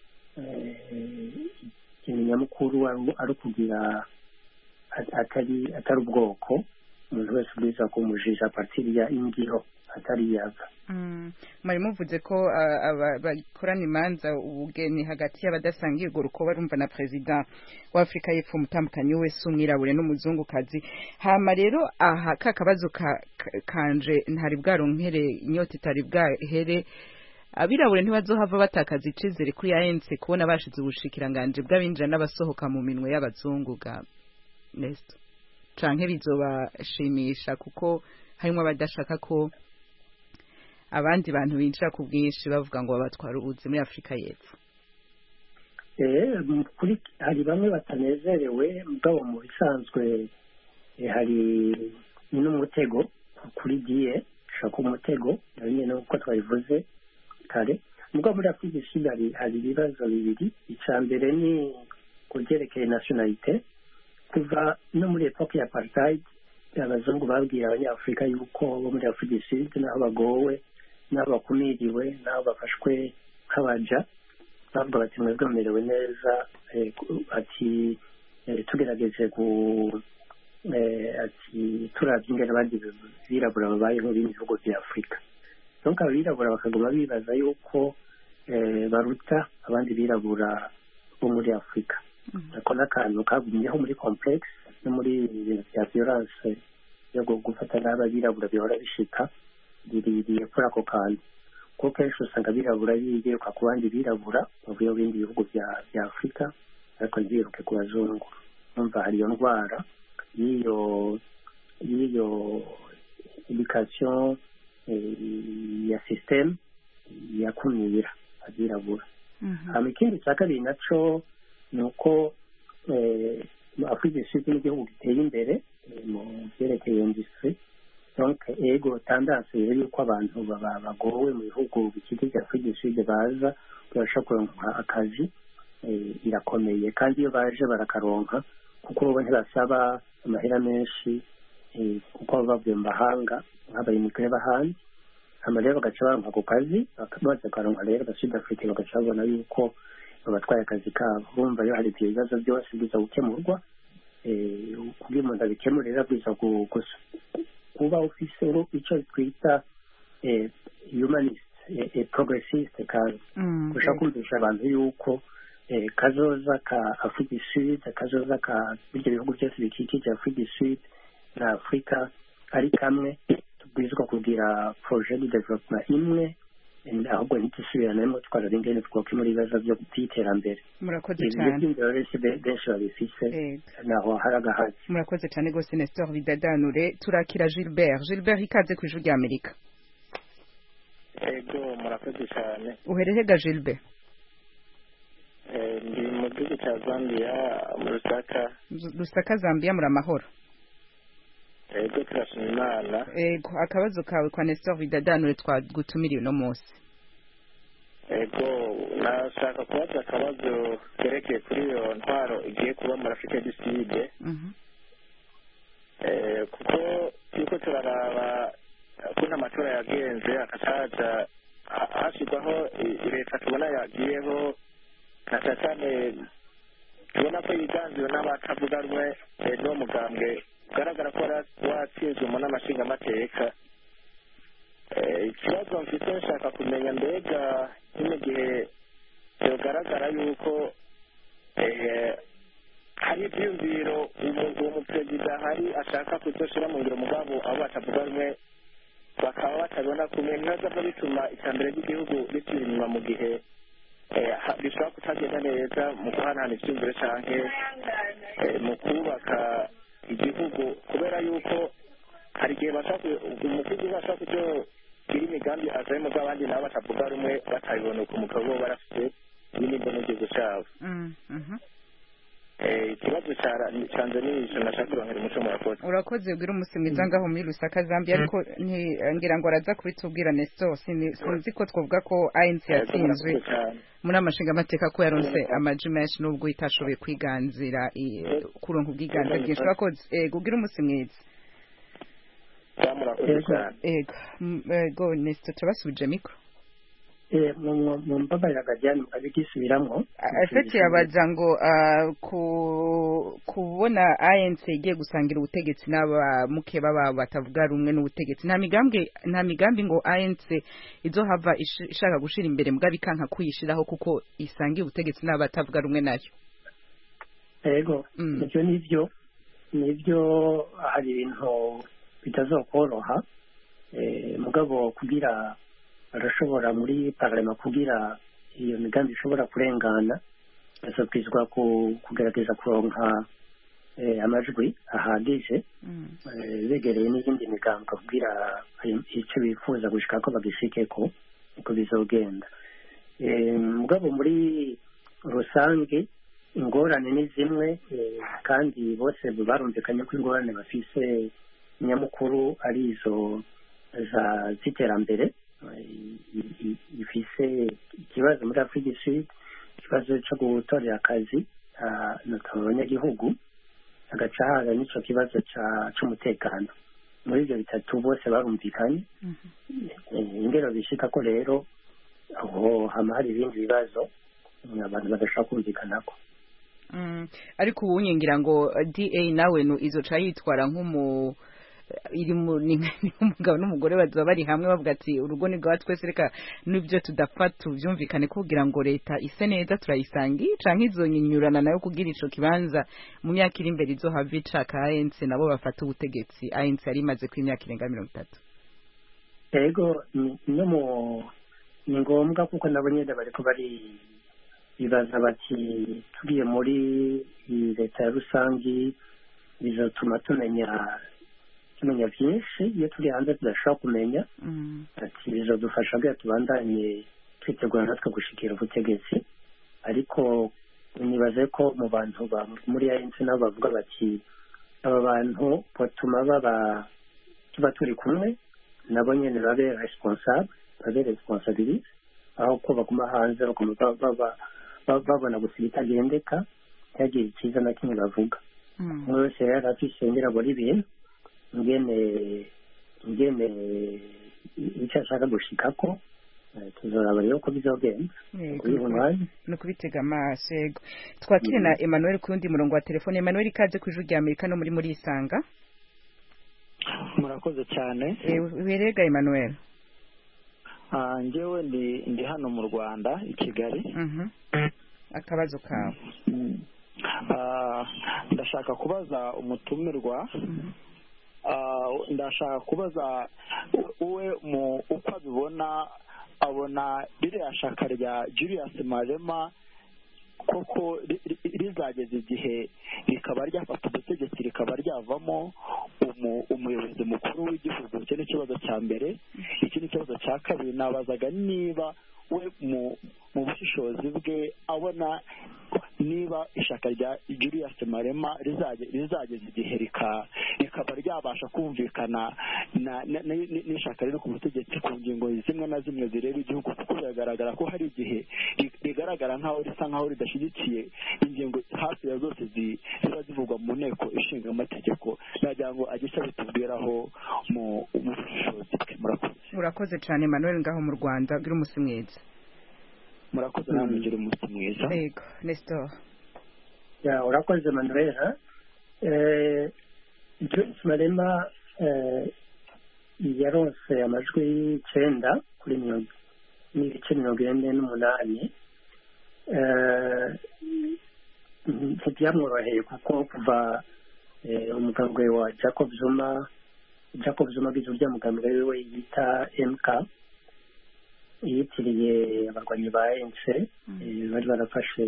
ikintu nyamukuru ari ukugira atari atari ubwoko, umuntu wese ubwiza kumujisha partiri ya ingiro atari yava. Mwari muvuze ko bakorana imanza ubugeni hagati y'abadasangiye urwo rukoba, rumva na President wa Afrika y'Epfo umutambukanyi wese umwirabure n'umuzungukazi. Hama rero aha kakabazo kanje ntari bwaronkere inyota itari bwahere, abirabure ntibazohava batakaza icizere kuri A N C kubona bashize ubushikiranganje bw'abinjira n'abasohoka mu minwe y'abazungu ga Nesto, canke bizobashimisha kuko harimo abadashaka ko abandi bantu binjira ku bwinshi bavuga ngo babatwara ubuzi muri Afrika y'Epfo. Eh, kuri hari bamwe batanezerewe, mugabo mu bisanzwe hari n'umutego kuri diye shaka umutego nyine nuko twabivuze kare. Mugabo muri Afrika y'Isud hari hari ibibazo bibiri. Icya mbere ni kugerekeye nationalite. Kuva no muri epoque ya apartheid abazungu babwira abanyafrika yuko bo muri Afrika y'Isud n'aho bagowe, n'aho bakumiriwe, n'aho bafashwe nk'abaja, bavuga bati mwebwe mumerewe neza, ati tugerageje ati turavye ingene abandi birabura babayeho bindi bihugu vya afurika. Donc abirabura bakaguma bibaza yuko baruta abandi birabura bo muri afurika. ako n'akantu kagumyeho muri complex no muri ibintu bya violence yo gufata n'abirabura bihora bishika biriye kuri ako kantu kuko kenshi usanga abirabura biyeruka ku bandi birabura bavuye mu bindi bihugu bya bya afurika ariko ntibiruke ku bazungu. Numva hari iyo ndwara y'iyo y'iyo education ya system yakumira abirabura. hama ikindi cya kabiri naco ni uko Afurika y'Isud n'igihugu giteye imbere mu byerekeye industry. Donc ego tendance yuko abantu bagowe mu bihugu bikikije Afurika y'Isud baza babasha kuronka akazi irakomeye, kandi iyo baje barakaronka kuko bo ntibasaba amahera menshi kuko bavuye mu mahanga nk'abayimikire bahandi. hama rero bagaca baronka ako kazi bamaze kuronka rero Sud Africa bagaca babona yuko babatwaye akazi kabo. Bumva iyo hari ibyo bibazo byose biza gukemurwa kugira umuntu abikemurira biza kuba ufise icyo twita humanist progressist, kandi gushaka kumvisha abantu yuko kazoza ka Afurika y'Isud, kazoza ka ibyo bihugu byose bikikije Afurika y'Isud na Afurika ari kamwe, tubwirizwa kugira projet de development imwe ahubwo ntidusubiranemo twaraza ingene twokemura ibibazo byo by'iterambere. Murakoze cyane benshi babifise naho hari agahazi. Murakoze cyane rwose Nestor Bidadanure. Turakira Gilbert. Gilbert, ikaze ku ijwi rya Amerika. Ego murakoze cyane. Uherehega Gilbert? Ndi mu gihugu cya Zambia mu Lusaka. Lusaka Zambia, muri amahoro? Ego turashima Imana. Ego akabazo kawe kwa Nestor Bidadanure twagutumiriye uno munsi. Ego nashaka kubaza akabazo kerekeye kuri iyo ntwaro igiye kuba muri Afurika y'Isud. Eh kuko yuko turaraba ko amatora yagenze akacaja hashirwaho leta tubona yagiyeho na cyane tubona ko yiganziwe n'abatavuga rumwe n'uwo mugambwe ugaragara ko watsinzwe mu n'amashinga amateka. Ikibazo mfite nshaka kumenya mbega nyine gihe bigaragara yuko hari ibyiyumviro uwo muperezida hari ashaka kuzoshyira mu ngiro mugabo abo batavuga rumwe bakaba batabona kumwe, ntibaza bituma iterambere ry'igihugu risubira inyuma mu gihe bishobora kutagenda neza mu guhanahana ibyiyumviro canke mu kubaka igihugu, kubera yuko hari igihe umuvuzi bashaka kugira imigambi azaye mu bw'abandi nabo batavuga rumwe batabibona uko umugabo bo barafite n'imbo n'igihugu cyabo. Ikibazo cyanze n'icyo nashaka kurongera umuco murakoze. Urakoze ubwira umunsi mwiza ngaho muri Lusaka Zambia, ariko ngira ngo araza kubitubwira Nestor. Sinzi ko twavuga ko A N C yatsinzwe muri amashinga amateka ko yaronse amaji menshi n'ubwo itashoboye kwiganzira kuronka ubwiganze bwinshi. Urakoze. Ego ubwira umunsi mwiza. Ego Nestor turabasubije mikro. mu mbabarira gajyana abigisubiramo afite yabaza ngo kubona A N C igiye gusangira ubutegetsi n'abamuke baba batavuga rumwe n'ubutegetsi, nta migambi nta migambi ngo A N C izohava ishaka gushira imbere mbwa bikanka kuyishiraho kuko isangiye ubutegetsi n'abatavuga rumwe nayo. Ego ibyo nivyo nivyo hari ibintu bitazokoroha mugabo kugira arashobora muri parlement kugira iyo migambi ishobora kurengana azobwizwa kugerageza kuronka amajwi ahagije begereye n'izindi migambi kugira icyo bifuza gushika ko bagishikeko uko bizogenda. Mugabo muri rusange ingorane ni zimwe, kandi bose barumvikanye ko ingorane bafise nyamukuru ari izo za ziterambere. Ifise ikibazo muri Afurika y'Isud, ikibazo cyo gutorera akazi n'abanyagihugu, agaca haza n'ico kibazo c'umutekano. Muri ibyo bitatu bose barumvikanye ingero bishika ko rero aho hama hari ibindi bibazo abantu badashaka kumvikanako. mm. ariko ubu ngira ngo D A nawe no izoca yitwara nk'umu iri mu umugabo n'umugore bazoba bari hamwe bavuga ati urugo ni rwa twese reka n'ibyo tudapfa tuvyumvikane kugira ngo leta ise neza turayisangi canke izonyinyurana nayo kugira ico kibanza mu myaka iri imbere izohava icaka A N C nabo bafata ubutegetsi A N C yari imaze ku imyaka irenga mirongo itatu. Ego no mu ni ngombwa kuko nabo nyene bariko bari bibaza bati tugiye muri leta ya rusangi bizotuma tumenya tumenya byinshi iyo turi hanze tudashobora kumenya ati bizodufasha bwa tubandanye twitegura natwe gushikira ubutegetsi ariko nibaze ko mu bantu ba muri A N C nabo bavuga bati aba bantu batuma baba tuba turi kumwe nabo nyene babe responsable babe responsabilité aho ko baguma hanze baguma babona gusa itagendeka yagiye ikiza na kimwe bavuga mwese rero afise ngira buri bintu ngene ngene icyo ashaka gushikako tuzoraba rero ko bizogenda no kubitega amaso yego twakire na Emmanuel kundi murongo wa telefone. Emmanuel ikaze ku ijuru rya Amerika no muri muri isanga. Murakoze cyane. Eh werega Emmanuel. Ah njyewe ndi ndi hano mu Rwanda i Kigali. Mhm. Akabazo kawe. Ah ndashaka kubaza umutumirwa. Ndashaka kubaza uwe mu uko abibona abona ririya shaka rya Julius Malema koko rizageza igihe rikaba ryafata ubutegetsi rikaba ryavamo umuyobozi mukuru w'igihugu. Icyo ni ikibazo cya mbere. Iki ni ikibazo cya kabiri nabazaga niba we mu bushishozi bwe abona niba ishaka rya Julius Malema rizageza igihe rikaba ryabasha kumvikana n'ishaka riri ku butegetsi ku ngingo zimwe na zimwe zireba igihugu kuko biragaragara ko hari igihe rigaragara nk'aho risa nk'aho ridashyigikiye ingingo hafi ya zose ziba zivugwa mu nteko ishinga amategeko. nagira ngo agisha bitubwiraho mu bushishozi bwe. Murakoze. Urakoze cyane Emmanuel ngaho mu Rwanda gira umunsi mwiza. Murakoze namwe gira umunsi mwiza. Yego Nestor. Ya urakoze Emmanuel. Eh Julius Malema eh yaronse amajwi icenda kuri mirongo n'ibice mirongo ine n'umunani. Eh ntibyamworoheye kuko kuva umugambwe wa Jacob Zuma Jacob Zuma bizo bya mugambwe wiwe yita M K yitiriye abarwanyi ba A N C bari barafashe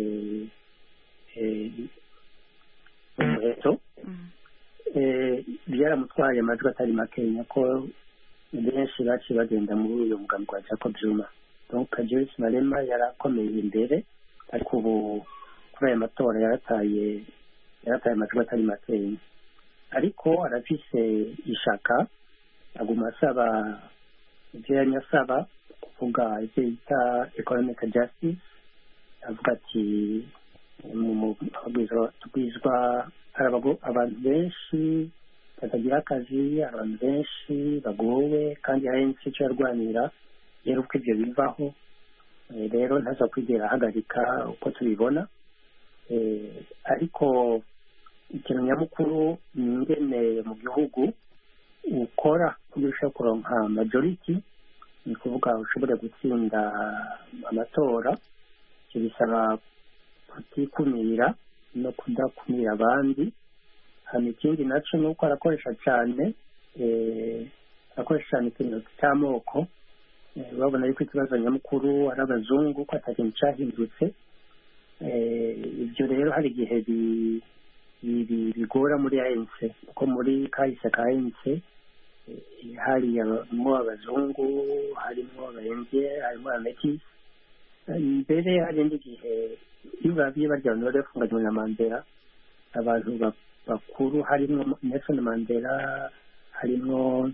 umuheto byaramutwaye amajwi atari makenya ko benshi baciye bagenda muri uyu mugambwe wa Jacob Zuma. Donc Julius Malema yarakomeye imbere ariko ubu kuri aya matora yarataye yarataye amajwi atari makenya ariko arafise ishaka aguma asaba ivyo asaba kuvuga ivyo yita economic justice avuga ati tubwizwa abantu benshi batagira akazi abantu benshi bagowe kandi hari n'icyo yarwanira rero uko ibyo bivaho rero ntaza kwigera ahagarika uko tubibona ariko ikintu nyamukuru ni ingene mu gihugu ukora kugira ushobora kuronka majority ni kuvuga ushobora gutsinda amatora icyo bisaba kutikumira no kudakumira abandi. hano ikindi naco ni uko arakoresha cyane arakoresha cyane ikintu cy'amoko. babona ariko ikibazo nyamukuru ari abazungu ko atakintu cyahindutse. ibyo rero hari igihe bigora muri A N C kuko muri kahise ka A N C harimo abazungu harimo abayenge harimo ametisi. mbere hari indi gihe iyo babiye barya abantu bari bafunganywe na Mandela abantu bakuru harimo Nelson Mandela harimo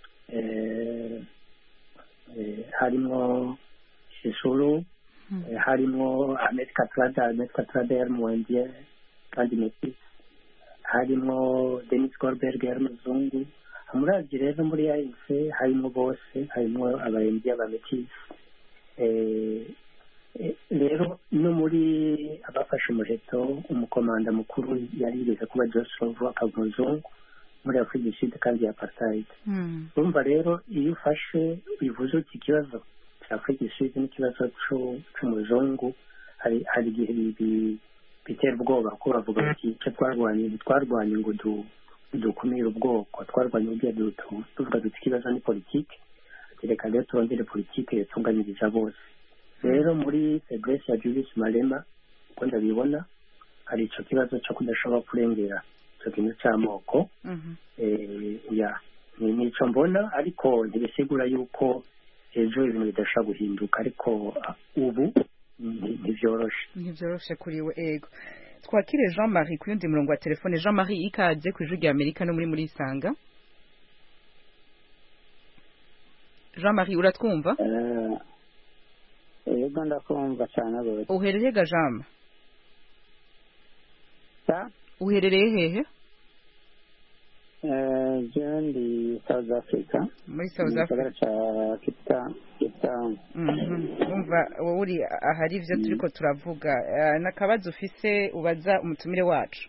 harimo Sisulu harimo Ahmed Kathrada Ahmed Kathrada yari mu India kandi metisi harimo Denis Goldberg yari muzungu. Muravye rero muri A N C harimo bose harimo abayenge abametisi rero no muri abafashe umuheto umukomanda mukuru yarigeze kuba Joseph Akabuzungu muri Afurika du Sud kandi ya apartheid urumva rero iyo ufashe bivuze iki kibazo cya Afurika du Sud n'ikibazo cy'umuzungu hari hari igihe bitera ubwoba ko bavuga bati icyo twarwanye twarwanye ngo dukumire ubwoko twarwanye ubwiya tuvuga duti ikibazo ni politiki reka rero turondere politiki yatunganyiriza bose rero muri faiblesse ya Julius Malema uko ndabibona hari icyo kibazo cyo kudashobora kurengera icyo kintu cy'amoko ni icyo mbona ariko ntibisigura yuko ejo ibintu bidashobora guhinduka ariko ubu ntibyoroshe ntibyoroshe kuri we ego twakire Jean Marie ku yundi murongo wa telefone Jean Marie ikaze ku ijwi rya Amerika no muri muri Isanga Jean Marie uratwumva yego ndakumva cyane rwose uherereye ga Jean sa uherereye hehe eh jendi South Africa muri South Africa cha Cape Town umva wowe uri ahari ivyo turiko turavuga nakabazo ufise ubaza umutumire wacu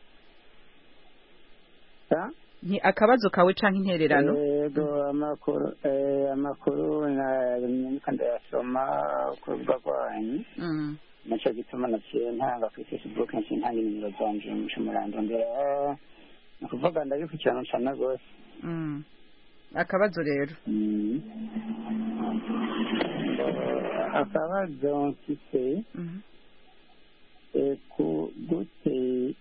sa ni akabazo kawe canke intererano yego amakuru eh amakuru na nyandika yasoma kurubuga rwanyu mm naco gituma naciye ntanga kuri Facebook ntanga nimero zanje mushumurando ndera nakuvuga ndabikurikirana cyane rwose mm akabazo rero mm akabazo mfite mm ku gute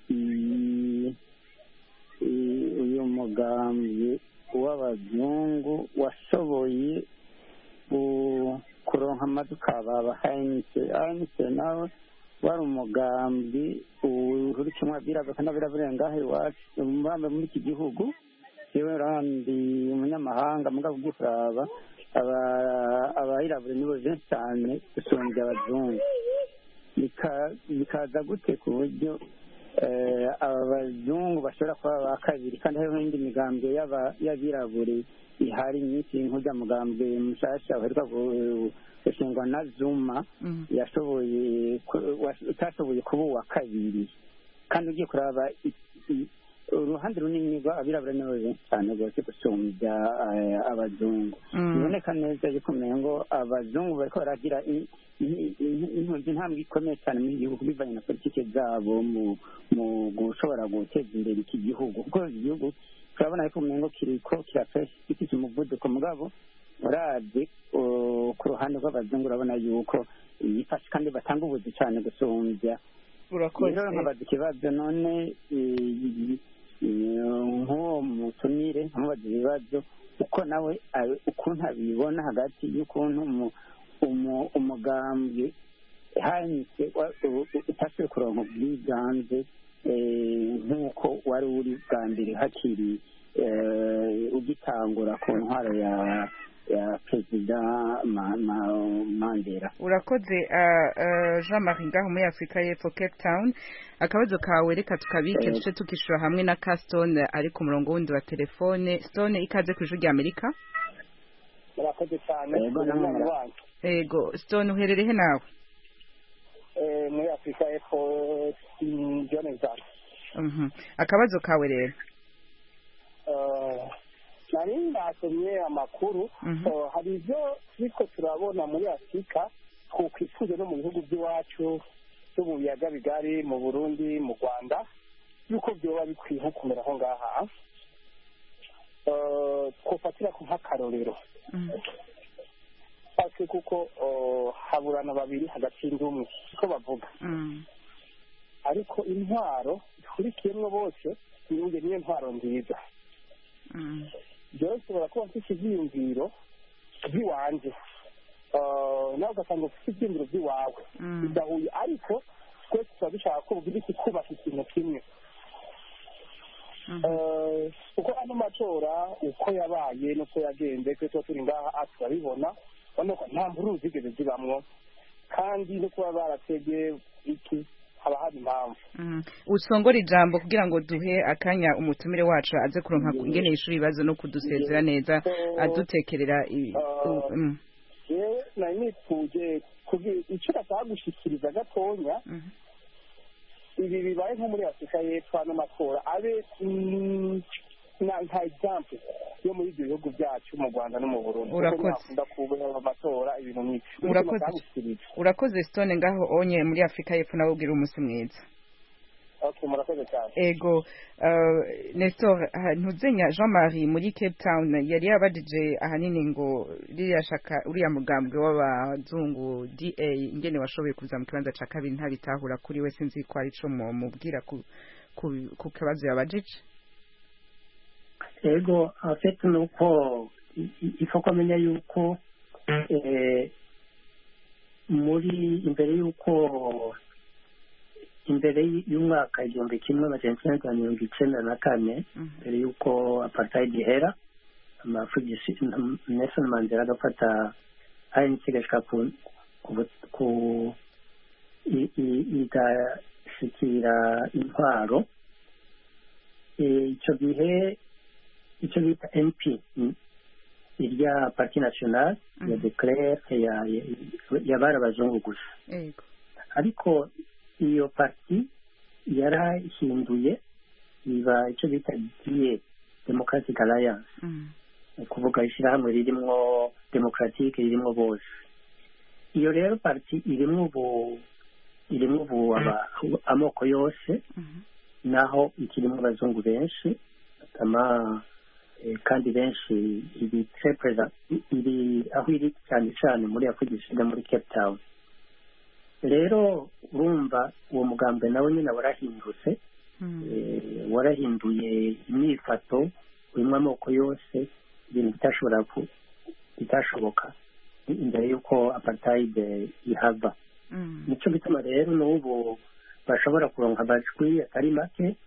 uyu mugambi w'abazungu washoboye kuronka amaduka baba hanitse hanitse nawe wari umugambi uri kimwe biraga kandi biraburengaho iwacu umugambi muri iki gihugu yewe randi umunyamahanga mugabo bw'ifraba aba abayirabure nibo benshi cyane gusumbya abazungu bikaza gute ku buryo abazungu bashobora kuba ba kabiri kandi hariho n'indi migambi y'abirabure ihari myinshi nk'ujya mugambi mushasha uheruka gushingwa na Zuma yashoboye utashoboye kuba uwa kabiri kandi ugiye kuraba uruhande runini rw'abirabure nibo cyane rwose gusumbya abazungu biboneka neza yuko umengo abazungu bariko baragira intuzi intambwe ikomeye cyane muri gihugu bivanye na politike zabo mu gushobora guteza imbere iki gihugu kuko igihugu turabona yuko umengo kiriko kirafashe gifite umuvuduko mugabo uravye ku ruhande rw'abazungu urabona yuko yifashe kandi batanga ubuzi cyane gusumbya rero nkabaza ikibazo none nk'uwo mutumire nkamubaza ibibazo uko nawe ukuntu abibona hagati y'ukuntu umugambi hanyitse utashoboye kuronka ubwiganze nk'uko wari uri bwa mbere hakiri ugitangura ku ntwaro ya ya perezida Mandela. Urakoze Jean Marie ngaho muri Afrika y'Epfo Cape Town. Akabazo kawe reka tukabike duce tukishura hamwe na Stone ari ku murongo wundi wa telefone. Stone ikaze ku ijwi rya Amerika. Urakoze cyane. Ego Stone uherereye nawe? Eh muri Afrika y'Epfo Johannesburg. Mhm. Akabazo kawe rero. Uh nari nasomye amakuru hari ibyo turiko turabona muri Afurika twokwifuza no mu bihugu by'iwacu byo mu biyaga bigari mu Burundi mu Rwanda yuko byoba bikwiye kumera aho ngaha twofatira ku nk'akarorero ase kuko haburana babiri hagati y'indumwe ko bavuga ariko intwaro ikurikiyemwo bose niyo niyo ntwaro nziza byose ushobora kuba mfite ibyiyumviro by'iwanjye nawe ugasanga ufite ibyiyumviro by'iwawe bidahuye ariko twese tuba dushaka ko bugira iki kubaka ikintu kimwe kuko ano matora uko yabaye n'uko yagenze twe tuba turi ngaha turabibona urabona ko nta nkuru zigeze zibamwo kandi no kuba baratege iki haba hari impamvu usongora ijambo kugira ngo duhe akanya umutumire wacu aze kuronka ingene ishuri ibibazo no kudusezera neza adutekerera yewe nari nipfuje icyo bashaka gushikiriza gatonya ibi bibaye nko muri afurika y'epfo n'amatora abe nka example yo muri ibyo bihugu byacu mu rwanda no mu burundi urakoze kuba amatora ibintu nk'ibyo urakoze urakoze Stone ngaho onye muri afurika y'epfo nawe ubwira umunsi mwiza okay murakoze cyane ego uh, Nestor ntuzenya Jean Marie muri Cape Town yari yabadije ahanini ngo ririya shaka uriya mugambwe w'abazungu D A ingene washoboye kuza mu kibanza ca kabiri ntabitahura kuri we sinzi ko ari co mubwira ku ku kibazo yabajije ego afite nuko ifo kumenya yuko eh, muri imbere yuko imbere y'umwaka igihumbi kimwe amajana icyenda mirongo icyenda na kane mbere y'uko apartheid ihera amafugisi Nelson Mandela agafata A N C gashika ku ku igashikira intwaro icyo gihe icyo bita M P irya parti nationale ya declare yabara abazungu gusa ariko iyo parti yarahinduye iba icyo bita D A Democratic Alliance kuvuga ishyirahamwe ririmo democratique ririmo bose iyo rero parti irimo ubu irimo ubu amoko yose naho ikirimo abazungu benshi ama kandi benshi iri represent iri aho iri cyane cyane muri Afurika muri Cape Town rero urumva uwo mugambi nawe nyine warahindutse warahinduye imyifato urimo amoko yose ibintu bitashobora bitashoboka imbere y'uko apartheid ihava nicyo bituma rero n'ubu bashobora kuronka amajwi atari make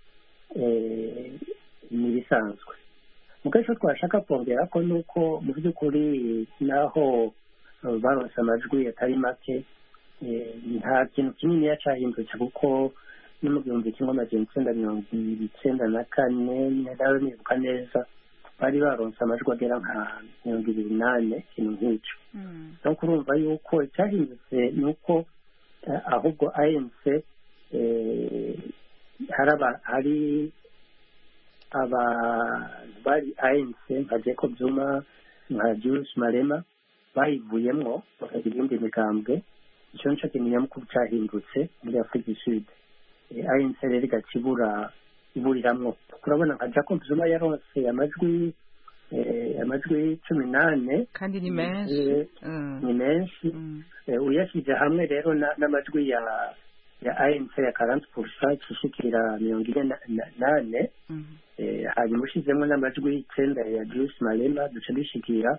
ni bisanzwe mugaco twashaka kongera ko nuko mu by'ukuri naho baronse amajwi atari make nta kintu kinini yacahindutse kuko no mu gihumbi kimwe amajana icyenda mirongo icyenda na kane nawe nibuka neza bari baronse amajwi agera nka mirongo ibiri n'ane ikintu nk'icyo no kurumva yuko icyahindutse ni uko ahubwo A N C hari abantu bari A N C nka Jacob Zuma nka Julius Malema bayivuyemo bakagira iyindi migambwe icyo nicyo kintu nyamukuru cyahindutse muri Afurika y'Isud A N C rero igakibura iburiramwo turabona nka Jacob Zuma yaronse amajwi amajwi cumi n'ane kandi ni menshi ni menshi uyashyize hamwe rero n'amajwi ya ya A N C ya quarante pour cent ishikira mirongo ine n'ane hanyuma ushyizemo n'amajwi icyenda ya Julius Malema duce bishikira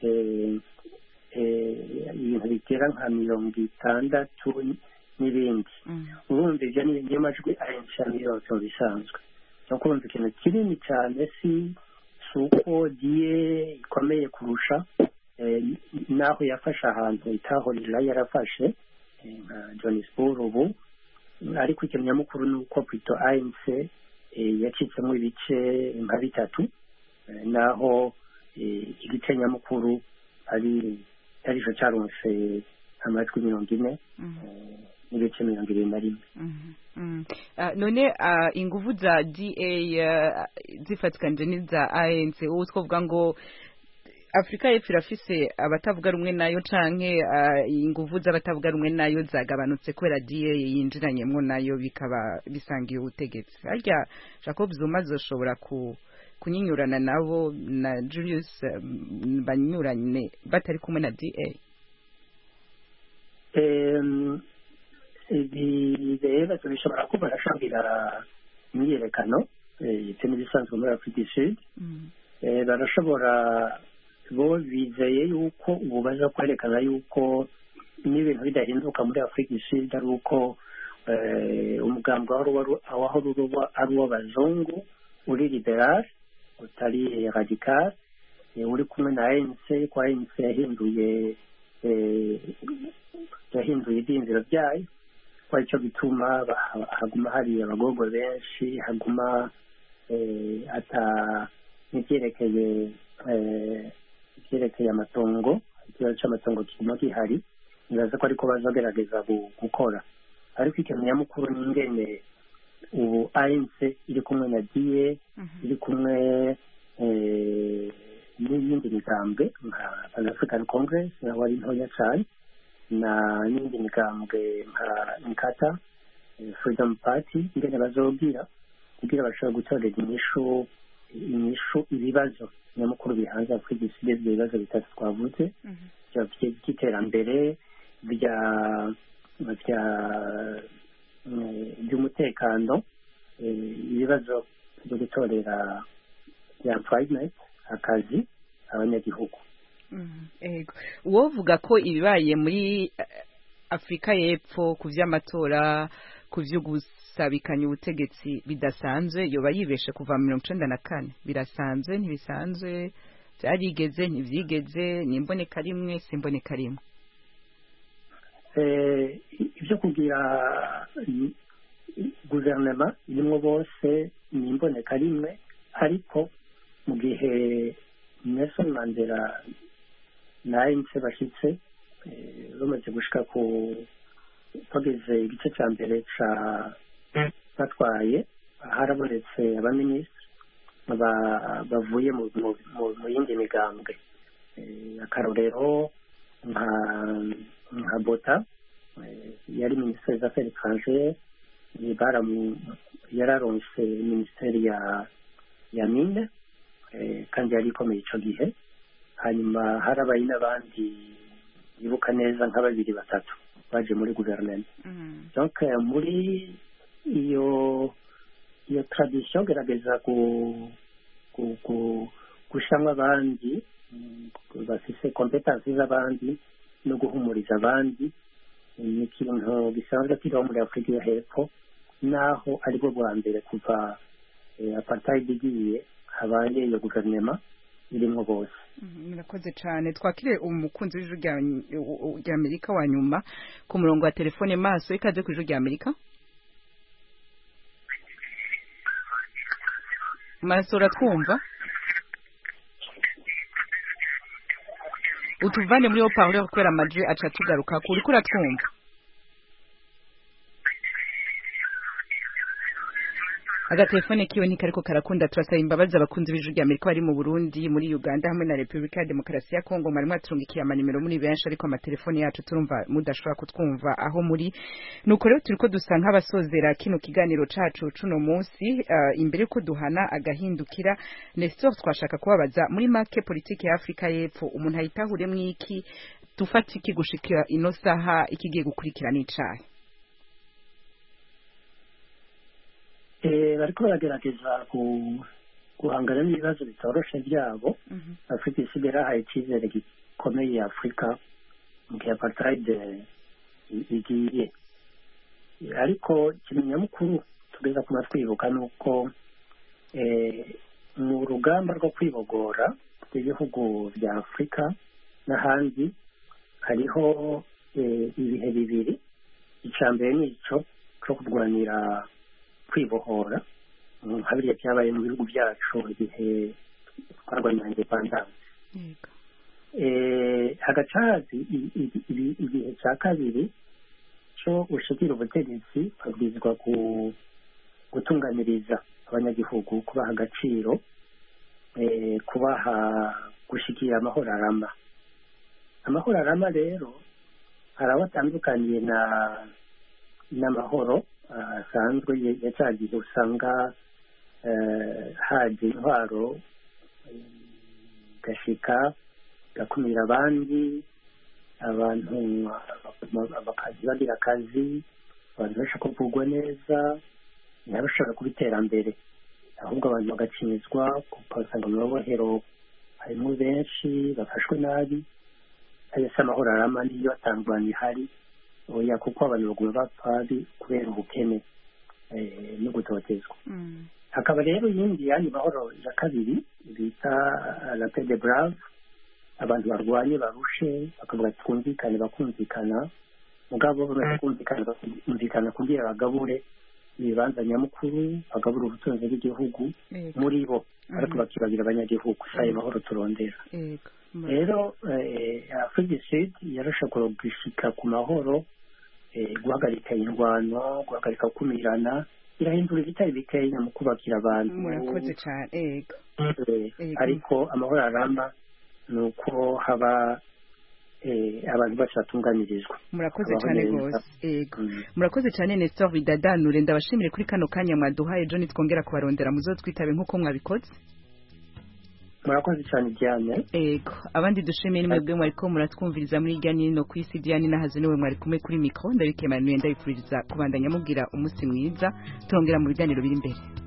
ibintu bigera nka mirongo itandatu n'ibindi urumva ibyo niyo majwi A N C yose mu bisanzwe no kumva ikintu kinini cyane si uko diye ikomeye kurusha naho yafashe ahantu itahorera yarafashe nka Johannesburg ubu ariko ikintu nyamukuru ni uko pito A N C yacitsemo ibice nka bitatu naho igice nyamukuru ari arico cyaronse amajwi mirongo ine n'ibice mirongo irindwi na rimwe none inguvu za D A zifatikanje n'iza A N C ubu twavuga ngo Afrika y'Epfo irafise abatavuga rumwe nayo canke inguvu z'abatavuga rumwe nayo zagabanutse kubera D A yinjiranyemo nayo bikaba bisangiye ubutegetsi harya Jacob Zuma zoshobora ku kunyinyurana nabo na Julius banyuranye batari kumwe na D A em ibi rero tubishobora kuba barashobora imyiyerekano ite n'ibisanzwe muri Afurika y'Isud barashobora bo bizeye yuko ubu baza kwerekana yuko n'ibintu bidahinduka muri Afurika y'Isud ari uko umugambi aho ari uw'abazungu uri liberal utari radical uri kumwe na A N C ko A N C yahinduye yahinduye ibyiyumviro byayo ko aricyo bituma haguma hari abagogo benshi haguma ata n'ibyerekeye ibyerekeye amatongo ikibazo cy'amatongo kiguma gihari nibaza ko ariko bazagerageza gukora ariko ikintu nyamukuru ni ingene ubu A N C iri kumwe na D A iri kumwe n'iyindi migambwe nka Pan African Congress naho ari ntoya cyane na n'indi migambwe nka Nkata Freedom Party ingene bazobwira kugira bashobora gutorera inyishu inyishu ibibazo nyamukuru bihanze Afurika y'Isi ibibazo bitatu twavuze by'iterambere bya bya by'umutekano ibibazo byo gutorera bya employment akazi abanyagihugu. Ego wovuga ko ibibaye muri Afrika y'Epfo ku vy'amatora ku vyo gusabikanya ubutegetsi bidasanzwe yoba yibeshe kuva mirongo icenda na kane birasanzwe ntibisanzwe byarigeze ntivyigeze nimboneka rimwe simboneka rimwe eh ibyo kugira guverinoma nimwe bose nimboneka rimwe ariko mu gihe Nelson Mandela na inse bashitse bamaze gushika ku togeze igice cya mbere ca batwaye harabonetse abaminisitiri bavuye mu yindi migambwe akarorero nka nka Bota yari minisitiri des affaires étrangères yararonse minisiteri ya ya mine kandi yari ikomeye ico gihe hanyuma harabaye n'abandi bibuka neza nka babiri batatu baje muri guverinoma donc muri iyo iyo tradition gerageza ku ku gushamwa abandi bafise competence z'abandi no guhumuriza abandi ni ikintu gisanzwe kiriho muri Afurika yo hepfo naho aribwo bwa mbere kuva apartheid igiye habaye iyo guverinoma irimo bose. Murakoze cyane twakire umukunzi w'ijuru rya Amerika wa nyuma ku murongo wa telefone maso ikaze ku ijuru rya Amerika. Maso uratwumva? Utuvane muri haut-parleur kubera amajwi aca tugaruka kuri kuri atwumva. Agatelefone kiwe ntikariko karakunda turasaba imbabazi abakunzi b'ijuru rya Amerika bari mu Burundi muri Uganda hamwe na Republika ya Demokarasi ya Kongo mwari mwaturungikiye amanimero muri benshi ariko amatelefone yacu turumva mudashobora kutwumva aho muri nuko rero turiko dusa nk'abasozera kino kiganiro cacu cuno munsi uh, imbere ko duhana agahindukira Nestor twashaka kubabaza muri make politike ya Afrika y'Epfo umuntu ayitahure mwiki tufatiki gushikira ino saha ikigiye gukurikira n'icayi. Eh bariko baragerageza guhangana n'ibibazo bitoroshe byabo Afurika isigara hari icyizere gikomeye Afurika mu gihe apartheid igiye ariko kimenyamukuru tugeza kuma twibuka nuko mu rugamba rwo kwibogora rw'ibihugu bya Afurika n'ahandi hariho ibihe bibiri icambere nico cyo kurwanira kwibohora habiriya byabaye mu bihugu byacu igihe twarwanya independence eh hagacazi igihe cya kabiri cyo ushikira ubutegetsi babwizwa ku gutunganiriza abanyagihugu kubaha agaciro eh kubaha gushikira amahoro arama amahoro arama rero harabatandukaniye na n'amahoro asanzwe yacagiye usanga haje intwaro gashika gakumira abandi abantu bakazi bagira akazi abantu bashaka kuvugwa neza ntibashaka kubiterambere ahubwo abantu bagacinizwa ugasanga mu mabohero harimo benshi bafashwe nabi ayese amahoro arama niyo atangwani hari oya kuko abantu baguma bapfabi kubera ubukene no gutotezwa hakaba rero yindi yani mahoro ya kabiri bita la paix de brave abantu barwanye barushe bakavuga twumvikane bakumvikana mugabo bamaze kumvikana bakumvikana kugira bagabure ibibanza nyamukuru bagabura ubutunzi bw'igihugu muri bo ariko bakibagira abanyagihugu saye mahoro turondera rero afurika du sud yarashobora gushika ku mahoro, guhagarika indwano, guhagarika gukumirana, irahindura ibitari bikenya mu kubakira abantu. Murakoze cyane. Ego. Ariko amahoro aramba ni uko haba abantu bose batunganirizwa. Murakoze cyane rwose. Ego. Murakoze cyane Nestor Bidadanure, ndabashimire kuri kano kanya mwaduhaye. John twongera kubarondera muzotwitabe nkuko mwabikoze. Murakoze cyane Diane. Ego. Abandi dushimiye nimwe bwe mwariko muratwumviriza muri irya nino ku isi. Diane nahaze niwe mwari kumwe kuri micro, ndabikemanuye ndabifuriza kubandanya mubwira umunsi mwiza. Turongera mu biganiro biri imbere.